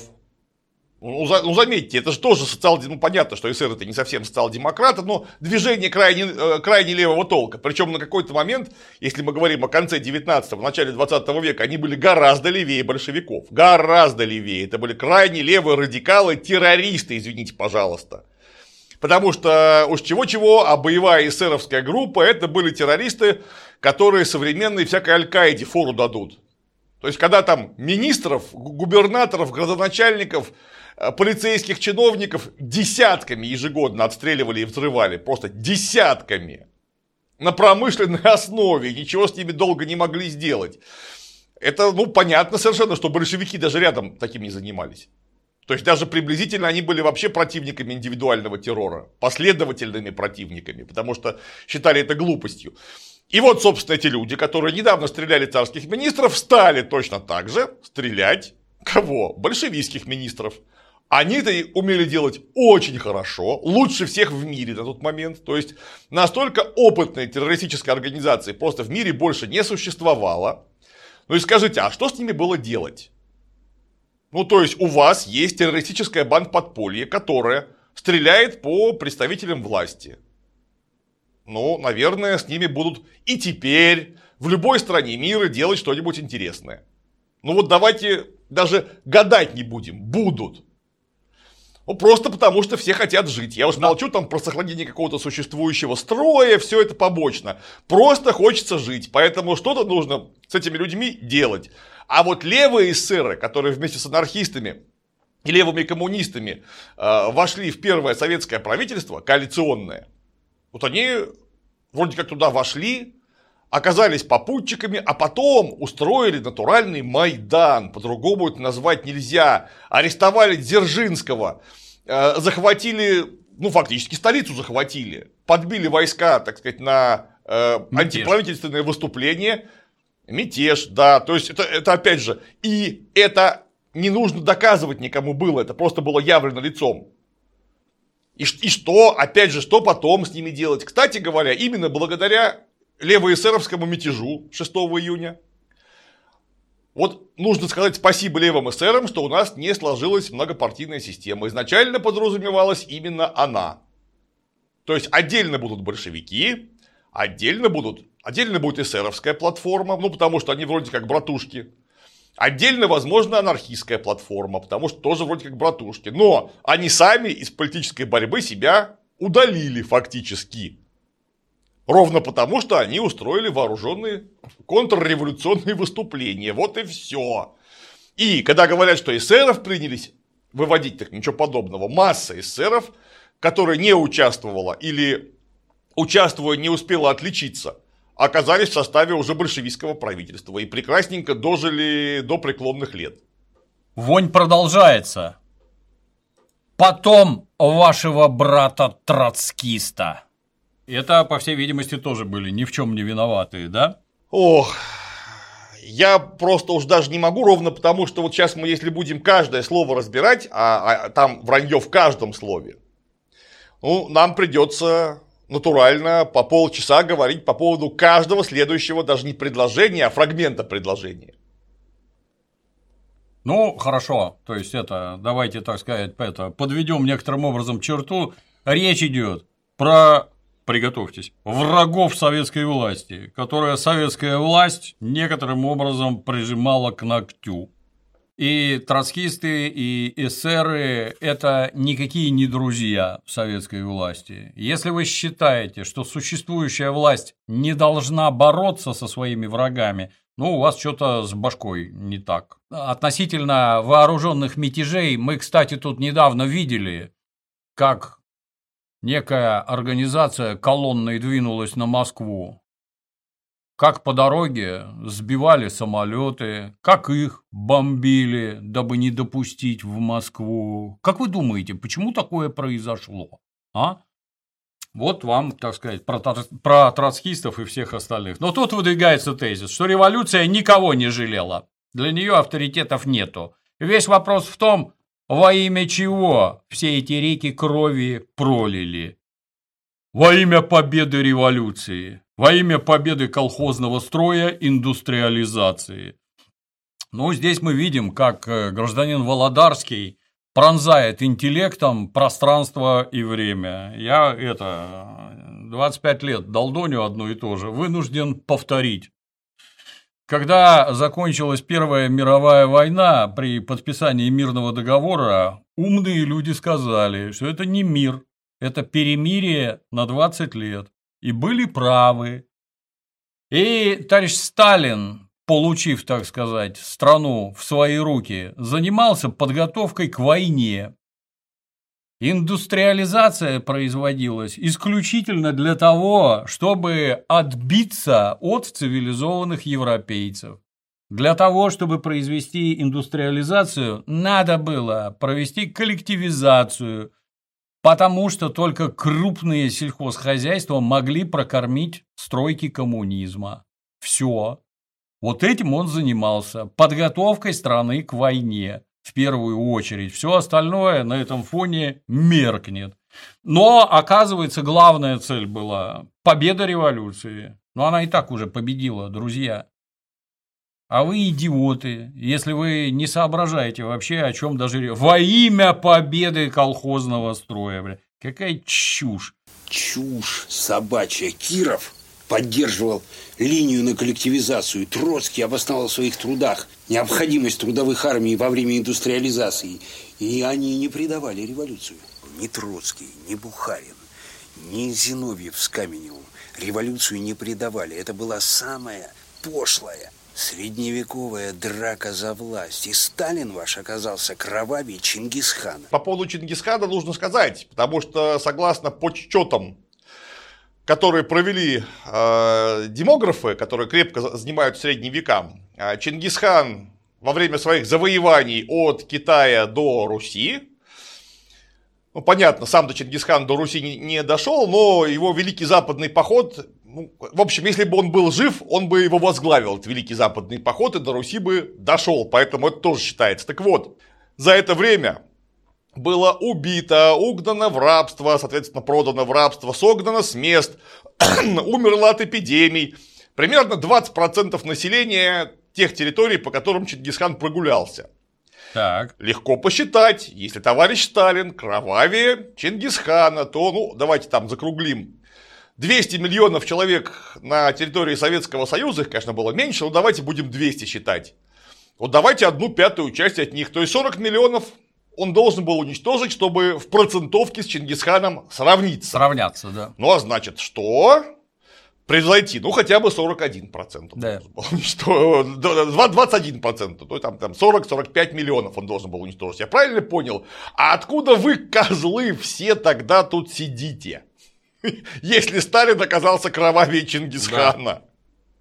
Ну, за, ну, заметьте, это же тоже социал-демократы, ну, понятно, что эсеры это не совсем социал-демократы, но движение крайне, э, крайне левого толка. Причем на какой-то момент, если мы говорим о конце девятнадцатого, начале двадцатого века, они были гораздо левее большевиков. Гораздо левее. Это были крайне левые радикалы, террористы, извините, пожалуйста. Потому что уж чего-чего, а боевая эсеровская группа, это были террористы, которые современной всякой Аль-Каиде фору дадут. То есть, когда там министров, губернаторов, градоначальников, полицейских чиновников десятками ежегодно отстреливали и взрывали, просто десятками, на промышленной основе, ничего с ними долго не могли сделать. Это, ну, понятно совершенно, что большевики даже рядом таким не занимались. То есть, даже приблизительно они были вообще противниками индивидуального террора, последовательными противниками, потому что считали это глупостью. И вот, собственно, эти люди, которые недавно стреляли царских министров, стали точно так же стрелять кого? Большевистских министров. Они это умели делать очень хорошо, лучше всех в мире на тот момент. То есть, настолько опытной террористической организации просто в мире больше не существовало. Ну и скажите, а что с ними было делать? Ну, то есть, у вас есть террористическая бандподполье, которая стреляет по представителям власти. Ну, наверное, с ними будут и теперь в любой стране мира делать что-нибудь интересное. Ну вот давайте даже гадать не будем, будут. Ну, просто потому, что все хотят жить. Я уж молчу там про сохранение какого-то существующего строя, все это побочно. Просто хочется жить, поэтому что-то нужно с этими людьми делать. А вот левые эсеры, которые вместе с анархистами и левыми коммунистами э, вошли в первое советское правительство, коалиционное, вот они вроде как туда вошли, оказались попутчиками, а потом устроили натуральный Майдан, по-другому это назвать нельзя, арестовали Дзержинского, э, захватили, ну фактически столицу захватили, подбили войска, так сказать, на э, антиправительственное выступление, мятеж, да, то есть это, это опять же, и это не нужно доказывать никому было, это просто было явлено лицом. И, и что, опять же, что потом с ними делать? Кстати говоря, именно благодаря левоэсеровскому мятежу шестого июня. Вот нужно сказать спасибо левым эсерам, что у нас не сложилась многопартийная система. Изначально подразумевалась именно она. То есть отдельно будут большевики, отдельно, будут, отдельно будет эсеровская платформа, ну потому что они вроде как братушки. Отдельно, возможно, анархистская платформа, потому что тоже вроде как братушки. Но они сами из политической борьбы себя удалили фактически. Ровно потому, что они устроили вооруженные контрреволюционные выступления. Вот и все. И когда говорят, что эсеров принялись выводить, так ничего подобного. Масса эсеров, которая не участвовала или участвуя не успела отличиться, оказались в составе уже большевистского правительства и прекрасненько дожили до преклонных лет. Вонь продолжается. Потом вашего брата-троцкиста. Это, по всей видимости, тоже были ни в чем не виноватые, да? Ох, я просто уж даже не могу, ровно потому, что вот сейчас мы, если будем каждое слово разбирать, а, а там вранье в каждом слове, ну, нам придется натурально по полчаса говорить по поводу каждого следующего, даже не предложения, а фрагмента предложения. Ну, хорошо, то есть это, давайте, так сказать, это, подведем некоторым образом черту. Речь идет про, приготовьтесь, врагов советской власти, которая советская власть некоторым образом прижимала к ногтю. И троцкисты, и эсеры – это никакие не друзья советской власти. Если вы считаете, что существующая власть не должна бороться со своими врагами, ну, у вас что-то с башкой не так. Относительно вооруженных мятежей мы, кстати, тут недавно видели, как некая организация колонной двинулась на Москву. Как по дороге сбивали самолеты, как их бомбили, дабы не допустить в Москву. Как вы думаете, почему такое произошло? А? Вот вам, так сказать, про, про троцкистов и всех остальных. Но тут выдвигается тезис, что революция никого не жалела. Для нее авторитетов нету. Весь вопрос в том, во имя чего все эти реки крови пролили. Во имя победы революции, во имя победы колхозного строя, индустриализации. Ну, здесь мы видим, как гражданин Володарский пронзает интеллектом пространство и время. Я это двадцать пять лет долдоню одно и то же, вынужден повторить. Когда закончилась Первая мировая война, при подписании мирного договора, умные люди сказали, что это не мир. Это перемирие на двадцать лет. И были правы. И товарищ Сталин, получив, так сказать, страну в свои руки, занимался подготовкой к войне. Индустриализация производилась исключительно для того, чтобы отбиться от цивилизованных европейцев. Для того, чтобы произвести индустриализацию, надо было провести коллективизацию, потому что только крупные сельхозхозяйства могли прокормить стройки коммунизма. Все. Вот этим он занимался, подготовкой страны к войне, в первую очередь. Все остальное на этом фоне меркнет. Но, оказывается, главная цель была победа революции. Но она и так уже победила, друзья. А вы идиоты, если вы не соображаете вообще, о чем даже... Во имя победы колхозного строя, бля. Какая чушь. Чушь собачья. Киров поддерживал линию на коллективизацию. Троцкий обосновал в своих трудах необходимость трудовых армий во время индустриализации. И они не предавали революцию. Ни Троцкий, ни Бухарин, ни Зиновьев с Каменевым революцию не предавали. Это была самая пошлая средневековая драка за власть. И Сталин ваш оказался кровавее Чингисхана. По поводу Чингисхана нужно сказать, потому что согласно подсчетам, которые провели э, демографы, которые крепко занимают средние века, э, Чингисхан во время своих завоеваний от Китая до Руси, ну, понятно, сам до Чингисхана до Руси не, не дошел, но его Великий Западный поход, ну, в общем, если бы он был жив, он бы его возглавил, этот Великий Западный поход, и до Руси бы дошел, поэтому это тоже считается. Так вот, за это время было убито, угнано в рабство, соответственно, продано в рабство, согнано с мест, умерло от эпидемий. Примерно двадцать процентов населения тех территорий, по которым Чингисхан прогулялся. Так. Легко посчитать, если товарищ Сталин кровавее Чингисхана, то, ну, давайте там закруглим. двести миллионов человек на территории Советского Союза, их, конечно, было меньше, но давайте будем двести считать. Вот давайте одну пятую часть от них, то есть сорок миллионов он должен был уничтожить, чтобы в процентовке с Чингисханом сравниться. Сравняться, да. Ну, а значит, что? Превзойти, ну, хотя бы сорок один процент. Да. Что, двадцать один процент, то есть там, там сорок сорок пять миллионов он должен был уничтожить. Я правильно понял? А откуда вы, козлы, все тогда тут сидите? Если Сталин оказался кровавее Чингисхана. Да.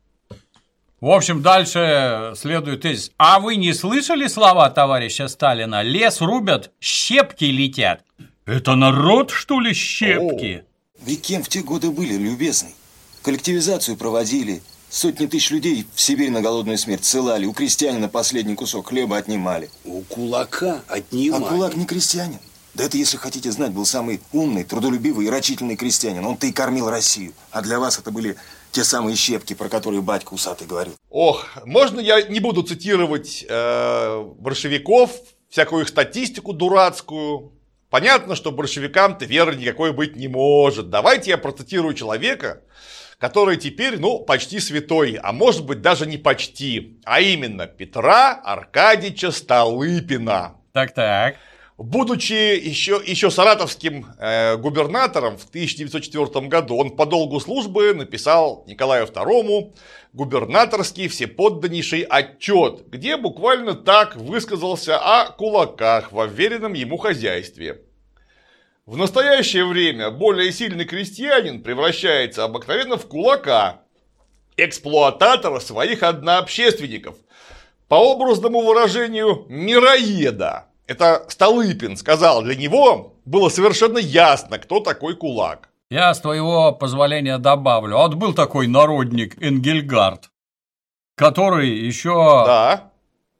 В общем, дальше следует тезис. А вы не слышали слова товарища Сталина? Лес рубят, щепки летят. Это народ, что ли, щепки? О, вы кем в те годы были, любезный? Коллективизацию проводили, сотни тысяч людей в Сибирь на голодную смерть ссылали, у крестьянина последний кусок хлеба отнимали. У кулака отнимали. А кулак не крестьянин. Да это, если хотите знать, был самый умный, трудолюбивый и рачительный крестьянин. Он-то и кормил Россию. А для вас это были те самые щепки, про которые батька усатый говорил. Ох, можно я не буду цитировать э, большевиков, всякую их статистику дурацкую. Понятно, что большевикам-то веры никакой быть не может. Давайте я процитирую человека, который теперь, ну, почти святой, а может быть даже не почти, а именно Петра Аркадьевича Столыпина. Так-так. Будучи еще, еще саратовским э, губернатором в тысяча девятьсот четвёртом году, он по долгу службы написал Николаю второму губернаторский всеподданнейший отчет, где буквально так высказался о кулаках во вверенном ему хозяйстве. В настоящее время более сильный крестьянин превращается обыкновенно в кулака, эксплуататора своих однообщественников, по образному выражению мироеда. Это Столыпин сказал, для него было совершенно ясно, кто такой кулак. Я, с твоего позволения, добавлю. Вот был такой народник Энгельгард, который еще да.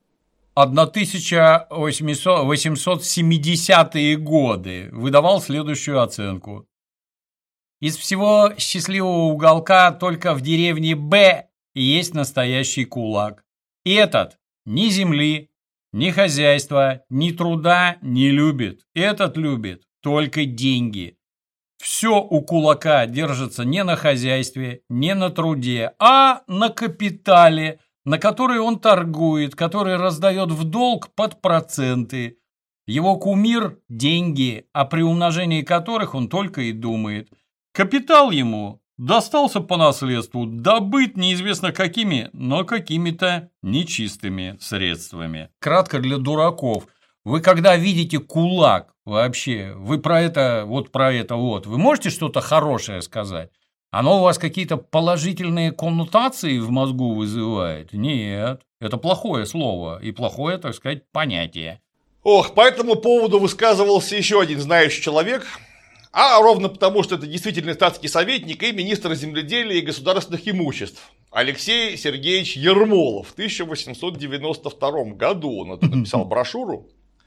тысяча восемьсот семидесятые годы выдавал следующую оценку. Из всего счастливого уголка только в деревне Б есть настоящий кулак. И этот ни земли, ни хозяйства, ни труда не любит. Этот любит только деньги. Все у кулака держится не на хозяйстве, не на труде, а на капитале, на который он торгует, который раздает в долг под проценты. Его кумир – деньги, о приумножении которых он только и думает. Капитал ему достался по наследству, добыт неизвестно какими, но какими-то нечистыми средствами. Кратко для дураков. Вы когда видите кулак вообще, вы про это, вот про это вот, вы можете что-то хорошее сказать? Оно у вас какие-то положительные коннотации в мозгу вызывает? Нет, это плохое слово и плохое, так сказать, понятие. Ох, по этому поводу высказывался еще один знающий человек. А ровно потому, что это действительно статский советник и министр земледелия и государственных имуществ Алексей Сергеевич Ермолов. В тысяча восемьсот девяносто втором году он это написал брошюру,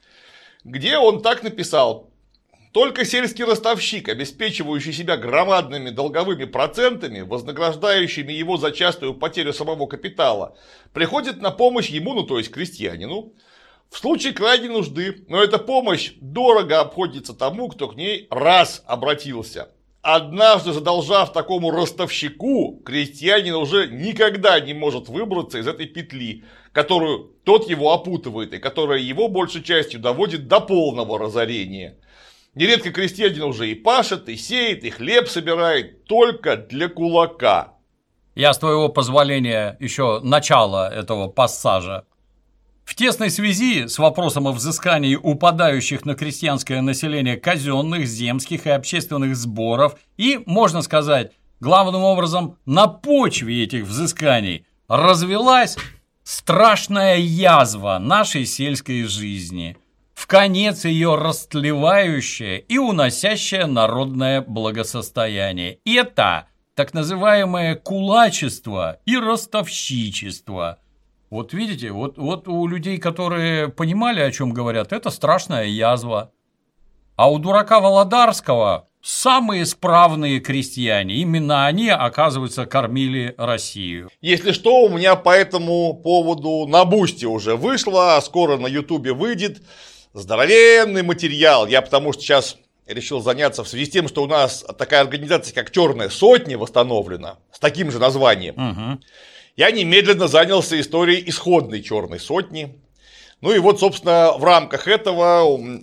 где он так написал: только сельский ростовщик, обеспечивающий себя громадными долговыми процентами, вознаграждающими его за частую потерю самого капитала, приходит на помощь ему, ну то есть крестьянину, в случае крайней нужды, но эта помощь дорого обходится тому, кто к ней раз обратился. Однажды задолжав такому ростовщику, крестьянин уже никогда не может выбраться из этой петли, которую тот его опутывает и которая его большей частью доводит до полного разорения. Нередко крестьянин уже и пашет, и сеет, и хлеб собирает только для кулака. Я, с твоего позволения, еще начало этого пассажа. В тесной связи с вопросом о взыскании упадающих на крестьянское население казенных, земских и общественных сборов и, можно сказать, главным образом на почве этих взысканий развелась страшная язва нашей сельской жизни, вконец ее растлевающее и уносящее народное благосостояние. Это так называемое кулачество и ростовщичество. Вот видите, вот, вот у людей, которые понимали, о чем говорят, это страшная язва. А у дурака Володарского самые справные крестьяне. Именно они, оказывается, кормили Россию. Если что, у меня по этому поводу на Бусти уже вышло, а скоро на Ютубе выйдет здоровенный материал. Я потому что сейчас решил заняться в связи с тем, что у нас такая организация, как «Черная сотня» восстановлена, с таким же названием. Угу. Я немедленно занялся историей исходной Черной сотни. Ну и вот, собственно, в рамках этого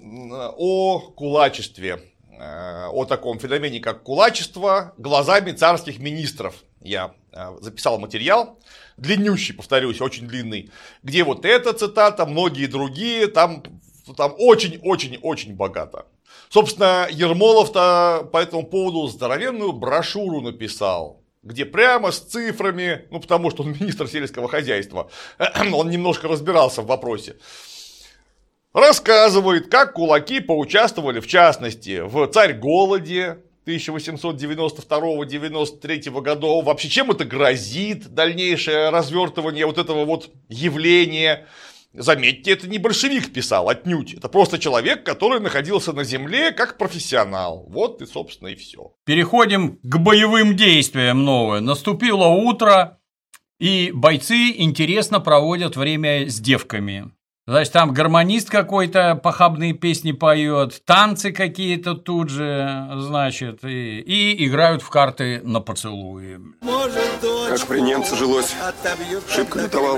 о кулачестве, о таком феномене, как кулачество, глазами царских министров я записал материал, длиннющий, повторюсь, очень длинный, где вот эта цитата, многие другие, там, там очень-очень-очень богато. Собственно, Ермолов-то по этому поводу здоровенную брошюру написал, где прямо с цифрами, ну потому что он министр сельского хозяйства, он немножко разбирался в вопросе, рассказывает, как кулаки поучаствовали, в частности, в царь-голоде тысяча восемьсот девяносто второго — девяносто третьего годов, вообще чем это грозит, дальнейшее развертывание вот этого вот явления, заметьте, это не большевик писал отнюдь. Это просто человек, который находился на земле как профессионал. Вот и, собственно, и все. Переходим к боевым действиям новое. Наступило утро, и бойцы интересно проводят время с девками. Значит, там гармонист какой-то похабные песни поет, танцы какие-то тут же, значит, и, и играют в карты на поцелуи. Как при немце жилось? Шибко лютовал.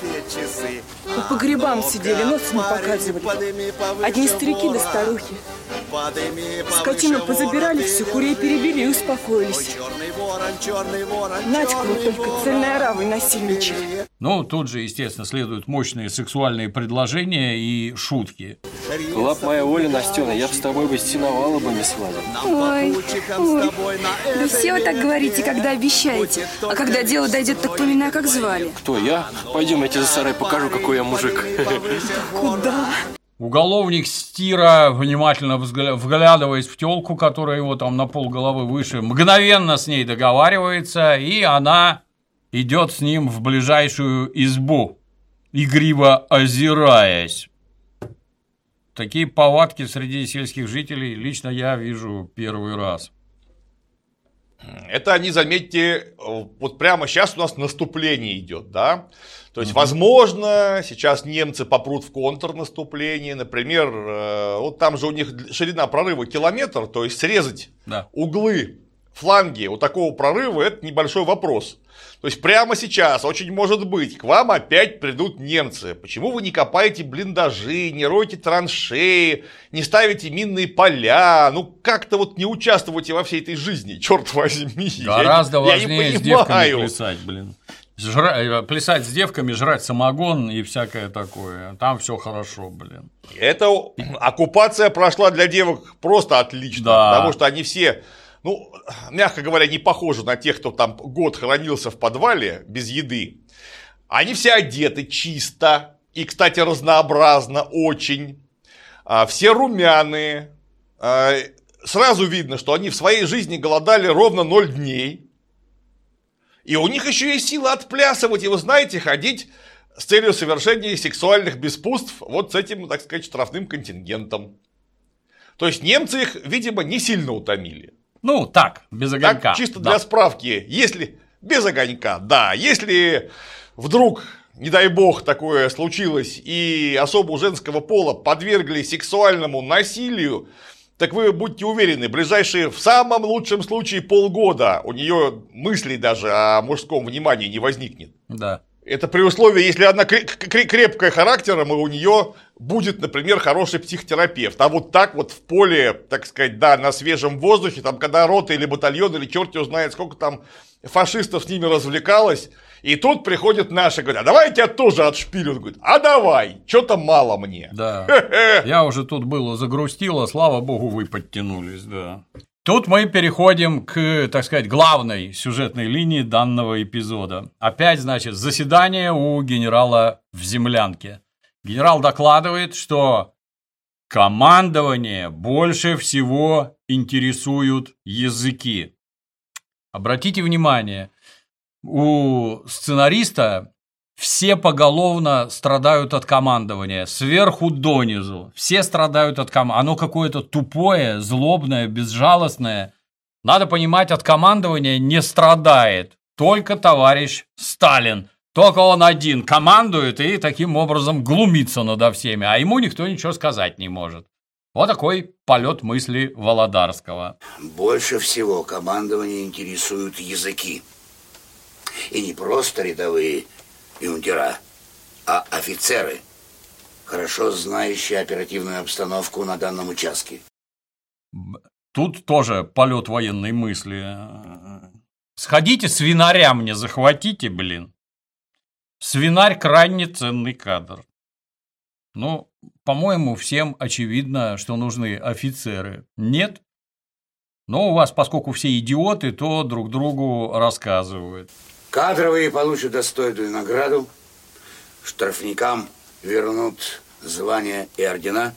По погребам сидели, нос не показывали. Одни старики да старухи. Скотину позабирали, все курей перебили и успокоились. Надьку только цельной оравой насильничали. Ну, тут же, естественно, следуют мощные сексуальные предложения и шутки. Была б моя воля, Настена, я бы с тобой бы стеновала бы, не свадеб. Ой, ой, да все вы так говорите, когда обещаете. А когда дело дойдет, так поминаю, как звали. Кто, я? Пойдем, я тебе за сарай покажу, какой я мужик. Куда? Уголовник Стира, внимательно вглядываясь в тёлку, которая его там на полголовы выше, мгновенно с ней договаривается, и она идет с ним в ближайшую избу, игриво озираясь. Такие повадки среди сельских жителей лично я вижу первый раз. Это они, заметьте, вот прямо сейчас у нас наступление идет, да? То есть, возможно, сейчас немцы попрут в контрнаступление, например, вот там же у них ширина прорыва километр, то есть срезать да. углы, фланги у такого прорыва – это небольшой вопрос. То есть, прямо сейчас, очень может быть, к вам опять придут немцы. Почему вы не копаете блиндажи, не роете траншеи, не ставите минные поля? Ну, как-то вот не участвуйте во всей этой жизни, черт возьми. Гораздо я, важнее я не с девками понимаю. плясать, блин. Жра... Плясать с девками, жрать самогон и всякое такое. Там все хорошо, блин. Это оккупация прошла для девок просто отлично, да. Потому что они все... Ну, мягко говоря, не похожи на тех, кто там год хранился в подвале без еды. Они все одеты чисто и, кстати, разнообразно очень. Все румяные. Сразу видно, что они в своей жизни голодали ровно ноль дней. И у них еще есть сила отплясывать, и вы знаете, ходить с целью совершения сексуальных беспутств вот с этим, так сказать, штрафным контингентом. То есть немцы их, видимо, не сильно утомили. Ну, так, без огонька. Так, чисто да. для справки, если... Без огонька, да. Если вдруг, не дай бог, такое случилось, и особу женского пола подвергли сексуальному насилию, так вы будьте уверены, ближайшие, в самом лучшем случае, полгода у нее мыслей даже о мужском внимании не возникнет. Да. Это при условии, если она крепкая характером, и у нее будет, например, хороший психотерапевт. А вот так вот в поле, так сказать, да, на свежем воздухе, там, когда рота или батальон, или черт его знает, сколько там фашистов с ними развлекалось, и тут приходят наши, говорят, а давай я тебя тоже отшпилю. Он говорит, а давай, что-то мало мне. Да, я уже тут было загрустила, слава богу, вы подтянулись, да. Тут мы переходим к, так сказать, главной сюжетной линии данного эпизода. Опять, значит, заседание у генерала в землянке. Генерал докладывает, что командование больше всего интересуют языки. Обратите внимание, у сценариста все поголовно страдают от командования, сверху донизу. Все страдают от командования. Оно какое-то тупое, злобное, безжалостное. Надо понимать, от командования не страдает только товарищ Сталин. Только он один командует и таким образом глумится надо всеми, а ему никто ничего сказать не может. Вот такой полет мысли Володарского. Больше всего командование интересуют языки. И не просто рядовые юнкера, а офицеры, хорошо знающие оперативную обстановку на данном участке. Тут тоже полет военной мысли. Сходите свинаря мне захватите, блин. Свинарь крайне ценный кадр. Ну, по-моему, всем очевидно, что нужны офицеры. Нет? Но у вас, поскольку все идиоты, то друг другу рассказывают. Кадровые получат достойную награду, штрафникам вернут звания и ордена,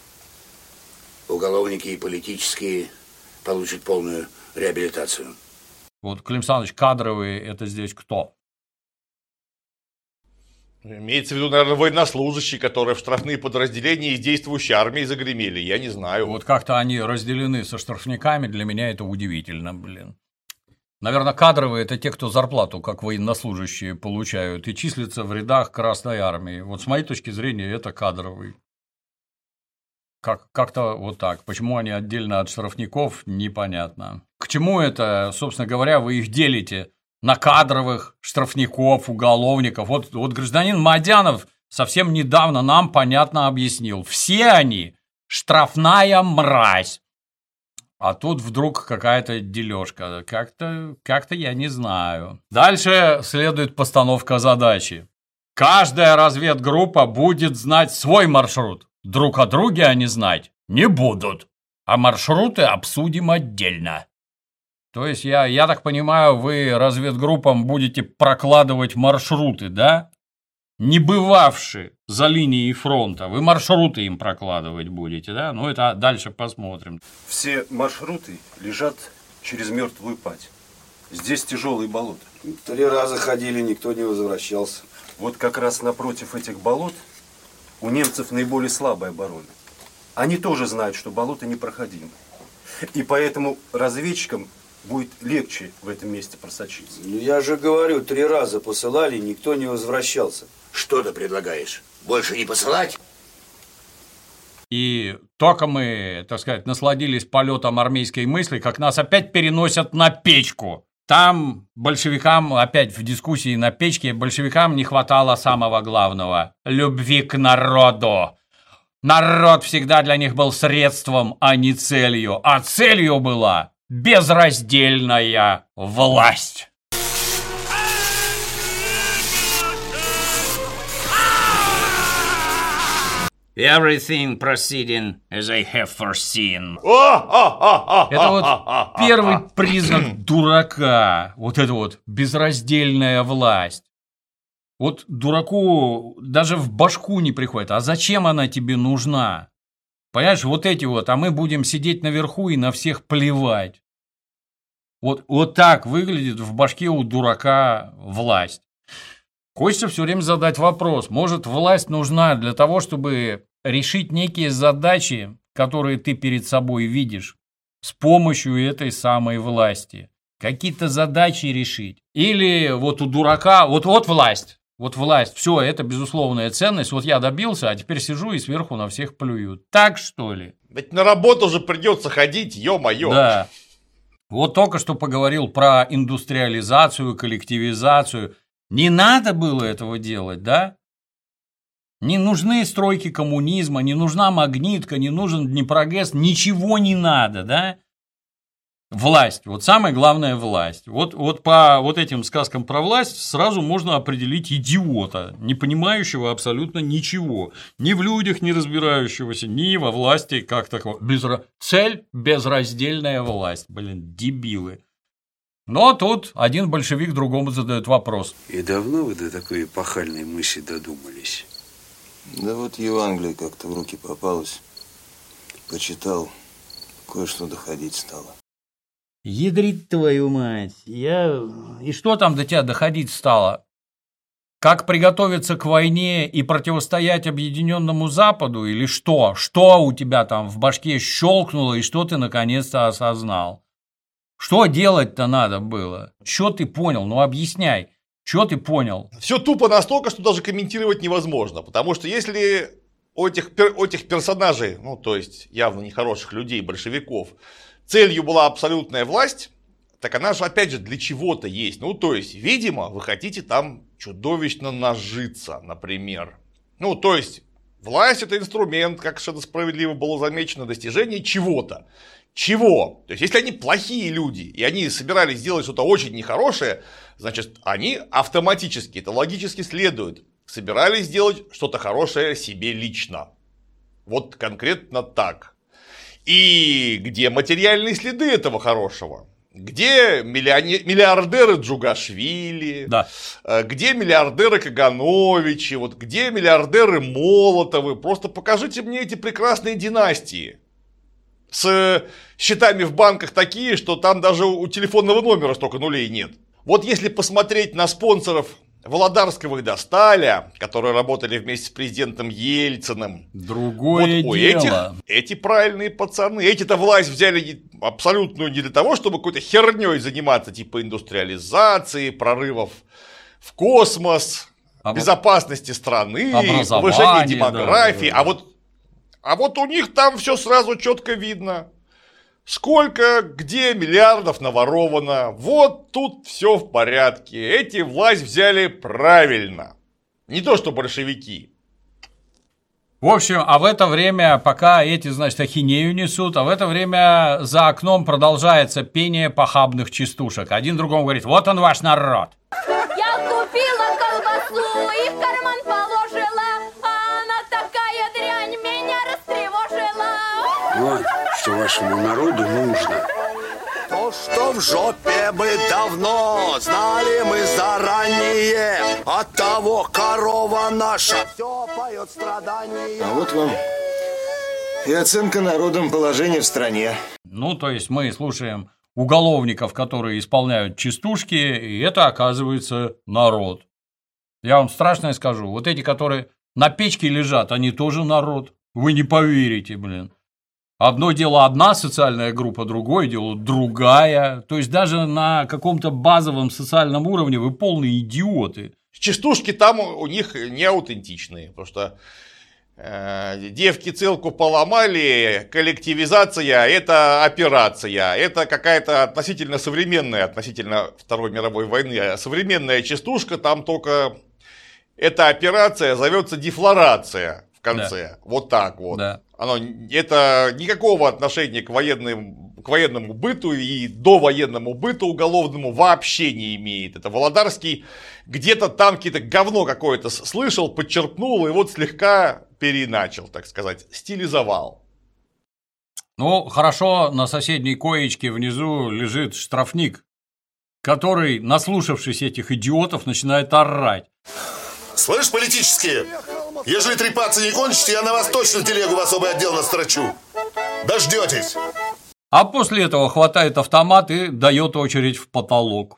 уголовники и политические получат полную реабилитацию. Вот, Клим Александрович, кадровые – это здесь кто? Имеется в виду, наверное, военнослужащие, которые в штрафные подразделения из действующей армии загремели, я не знаю. Вот как-то они разделены со штрафниками, для меня это удивительно, блин. Наверное, кадровые – это те, кто зарплату, как военнослужащие, получают и числятся в рядах Красной Армии. Вот с моей точки зрения, это кадровый. Как- как-то вот так. Почему они отдельно от штрафников, непонятно. К чему это, собственно говоря, вы их делите на кадровых, штрафников, уголовников? Вот, вот гражданин Мадянов совсем недавно нам понятно объяснил. Все они штрафная мразь. А тут вдруг какая-то дележка. Как-то, как-то я не знаю. Дальше следует постановка задачи. Каждая разведгруппа будет знать свой маршрут. Друг о друге они знать не будут. А маршруты обсудим отдельно. То есть, я, я так понимаю, вы разведгруппам будете прокладывать маршруты, да? Не бывавшие за линией фронта, вы маршруты им прокладывать будете, да? Ну, это дальше посмотрим. Все маршруты лежат через мертвую падь. Здесь тяжелые болота. Три раза ходили, никто не возвращался. Вот как раз напротив этих болот у немцев наиболее слабая оборона. Они тоже знают, что болото непроходимо. И поэтому разведчикам будет легче в этом месте просочиться. Ну, я же говорю, три раза посылали, никто не возвращался. Что ты предлагаешь? Больше не посылать? И только мы, так сказать, насладились полетом армейской мысли, как нас опять переносят на печку. Там большевикам, опять в дискуссии на печке, большевикам не хватало самого главного – любви к народу. Народ всегда для них был средством, а не целью. А целью была безраздельная власть. Everything proceeding as I have foreseen. Это вот первый признак дурака. Вот это вот безраздельная власть. Вот дураку даже в башку не приходит. А зачем она тебе нужна? Понимаешь, вот эти вот, а мы будем сидеть наверху и на всех плевать. Вот, вот так выглядит в башке у дурака власть. Хочется все время задать вопрос, может, власть нужна для того, чтобы решить некие задачи, которые ты перед собой видишь, с помощью этой самой власти. Какие-то задачи решить. Или вот у дурака, вот, вот власть, вот власть, все, это безусловная ценность, вот я добился, а теперь сижу и сверху на всех плюют. Так что ли? Ведь на работу же придется ходить, ё-моё. Да. Вот только что поговорил про индустриализацию, коллективизацию. Не надо было этого делать, да? Не нужны стройки коммунизма, не нужна магнитка, не нужен Днепрогэс, ничего не надо, да? Власть, вот самая главная власть. Вот, вот по вот этим сказкам про власть сразу можно определить идиота, не понимающего абсолютно ничего. Ни в людях не разбирающегося, ни во власти как таковой. Безра... Цель – безраздельная власть. Блин, дебилы. Но тут один большевик другому задает вопрос. И давно вы до такой эпохальной мысли додумались? Да вот Евангелие как-то в руки попалось. Почитал, кое-что доходить стало. Ядрить твою мать. Я... И что там до тебя доходить стало? Как приготовиться к войне и противостоять объединенному Западу? Или что? Что у тебя там в башке щелкнуло и что ты наконец-то осознал? Что делать-то надо было? Что ты понял? Ну объясняй. Что ты понял? Все тупо настолько, что даже комментировать невозможно. Потому что если у этих, у этих персонажей, ну то есть явно нехороших людей, большевиков, целью была абсолютная власть, так она же опять же для чего-то есть. Ну то есть, видимо, вы хотите там чудовищно нажиться, например. Ну то есть, власть это инструмент, как совершенно справедливо было замечено, достижение чего-то. Чего? То есть, если они плохие люди, и они собирались сделать что-то очень нехорошее, значит, они автоматически, это логически следует, собирались сделать что-то хорошее себе лично. Вот конкретно так. И где материальные следы этого хорошего? Где миллионер... миллиардеры Джугашвили? Да. Где миллиардеры Кагановичи? Вот где миллиардеры Молотовы? Просто покажите мне эти прекрасные династии. С счетами в банках такие, что там даже у телефонного номера столько нулей нет. Вот если посмотреть на спонсоров Володарского и Досталя, которые работали вместе с президентом Ельциным. Другое вот у дело. Этих, эти правильные пацаны. Эти-то власть взяли абсолютно не для того, чтобы какой-то херней заниматься, типа индустриализации, прорывов в космос, Об... безопасности страны, повышения демографии. Да, да, да. А, вот, а вот у них там все сразу четко видно. Сколько, где миллиардов наворовано. Вот тут все в порядке. Эти власть взяли правильно. Не то, что большевики. В общем, а в это время, пока эти, значит, ахинею несут, а в это время за окном продолжается пение похабных частушек. Один другому говорит: вот он ваш народ. Я купила колбасу и в карман положила, а она такая дрянь меня растревожила. Вот что вашему народу нужно. То, что в жопе мы давно знали мы заранее, от того корова наша все поет страдания. А вот вам и оценка народом положения в стране. Ну, то есть мы слушаем уголовников, которые исполняют частушки, и это, оказывается, народ. Я вам страшное скажу, вот эти, которые на печке лежат, они тоже народ. Вы не поверите, блин. Одно дело одна социальная группа, другое дело другая. То есть даже на каком-то базовом социальном уровне вы полные идиоты. Частушки там у них не аутентичные, потому что э, девки целку поломали, коллективизация – это операция, это какая-то относительно современная, относительно Второй мировой войны, современная частушка, там только эта операция зовется дефлорация. В конце. Да. Вот так вот. Да. Оно, это никакого отношения к, военным, к военному быту и довоенному быту уголовному вообще не имеет. Это Володарский где-то там какие-то говно какое-то слышал, подчеркнул и вот слегка переиначил, так сказать, стилизовал. Ну, хорошо, на соседней коечке внизу лежит штрафник, который, наслушавшись этих идиотов, начинает орать. Слышь, политические, ежели трепаться не кончите, я на вас точно телегу в особый отдел настрочу. Дождетесь. А после этого хватает автомат и дает очередь в потолок.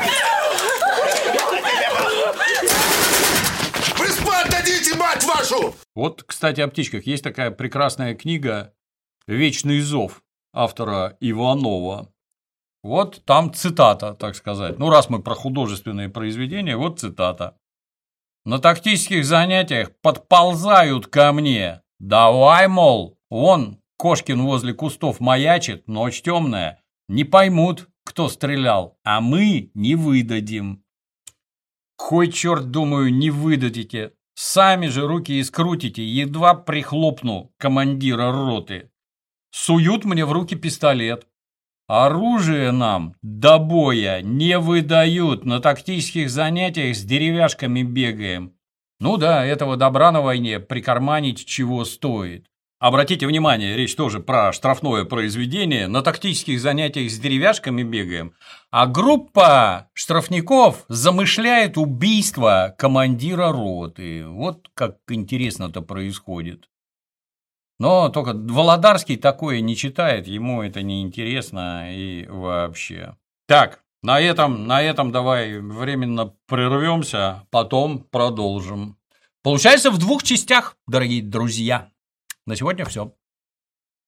Вы спать дадите, мать вашу! Вот, кстати, о птичках. Есть такая прекрасная книга «Вечный зов» автора Иванова. Вот там цитата, так сказать. Ну, раз мы про художественные произведения, вот цитата. На тактических занятиях подползают ко мне. Давай, мол, вон Кошкин возле кустов маячит, ночь темная. Не поймут, кто стрелял, а мы не выдадим. Хоть черт, думаю, не выдадите. Сами же руки искрутите, едва прихлопну командира роты. Суют мне в руки пистолет. Оружие нам до боя не выдают, на тактических занятиях с деревяшками бегаем. Ну да, этого добра на войне прикарманить чего стоит. Обратите внимание, речь тоже про штрафное произведение, на тактических занятиях с деревяшками бегаем, а группа штрафников замышляет убийство командира роты. Вот как интересно-то происходит. Но только Володарский такое не читает, ему это не интересно и вообще. Так, на этом, на этом давай временно прервемся, потом продолжим. Получается в двух частях, дорогие друзья. На сегодня все.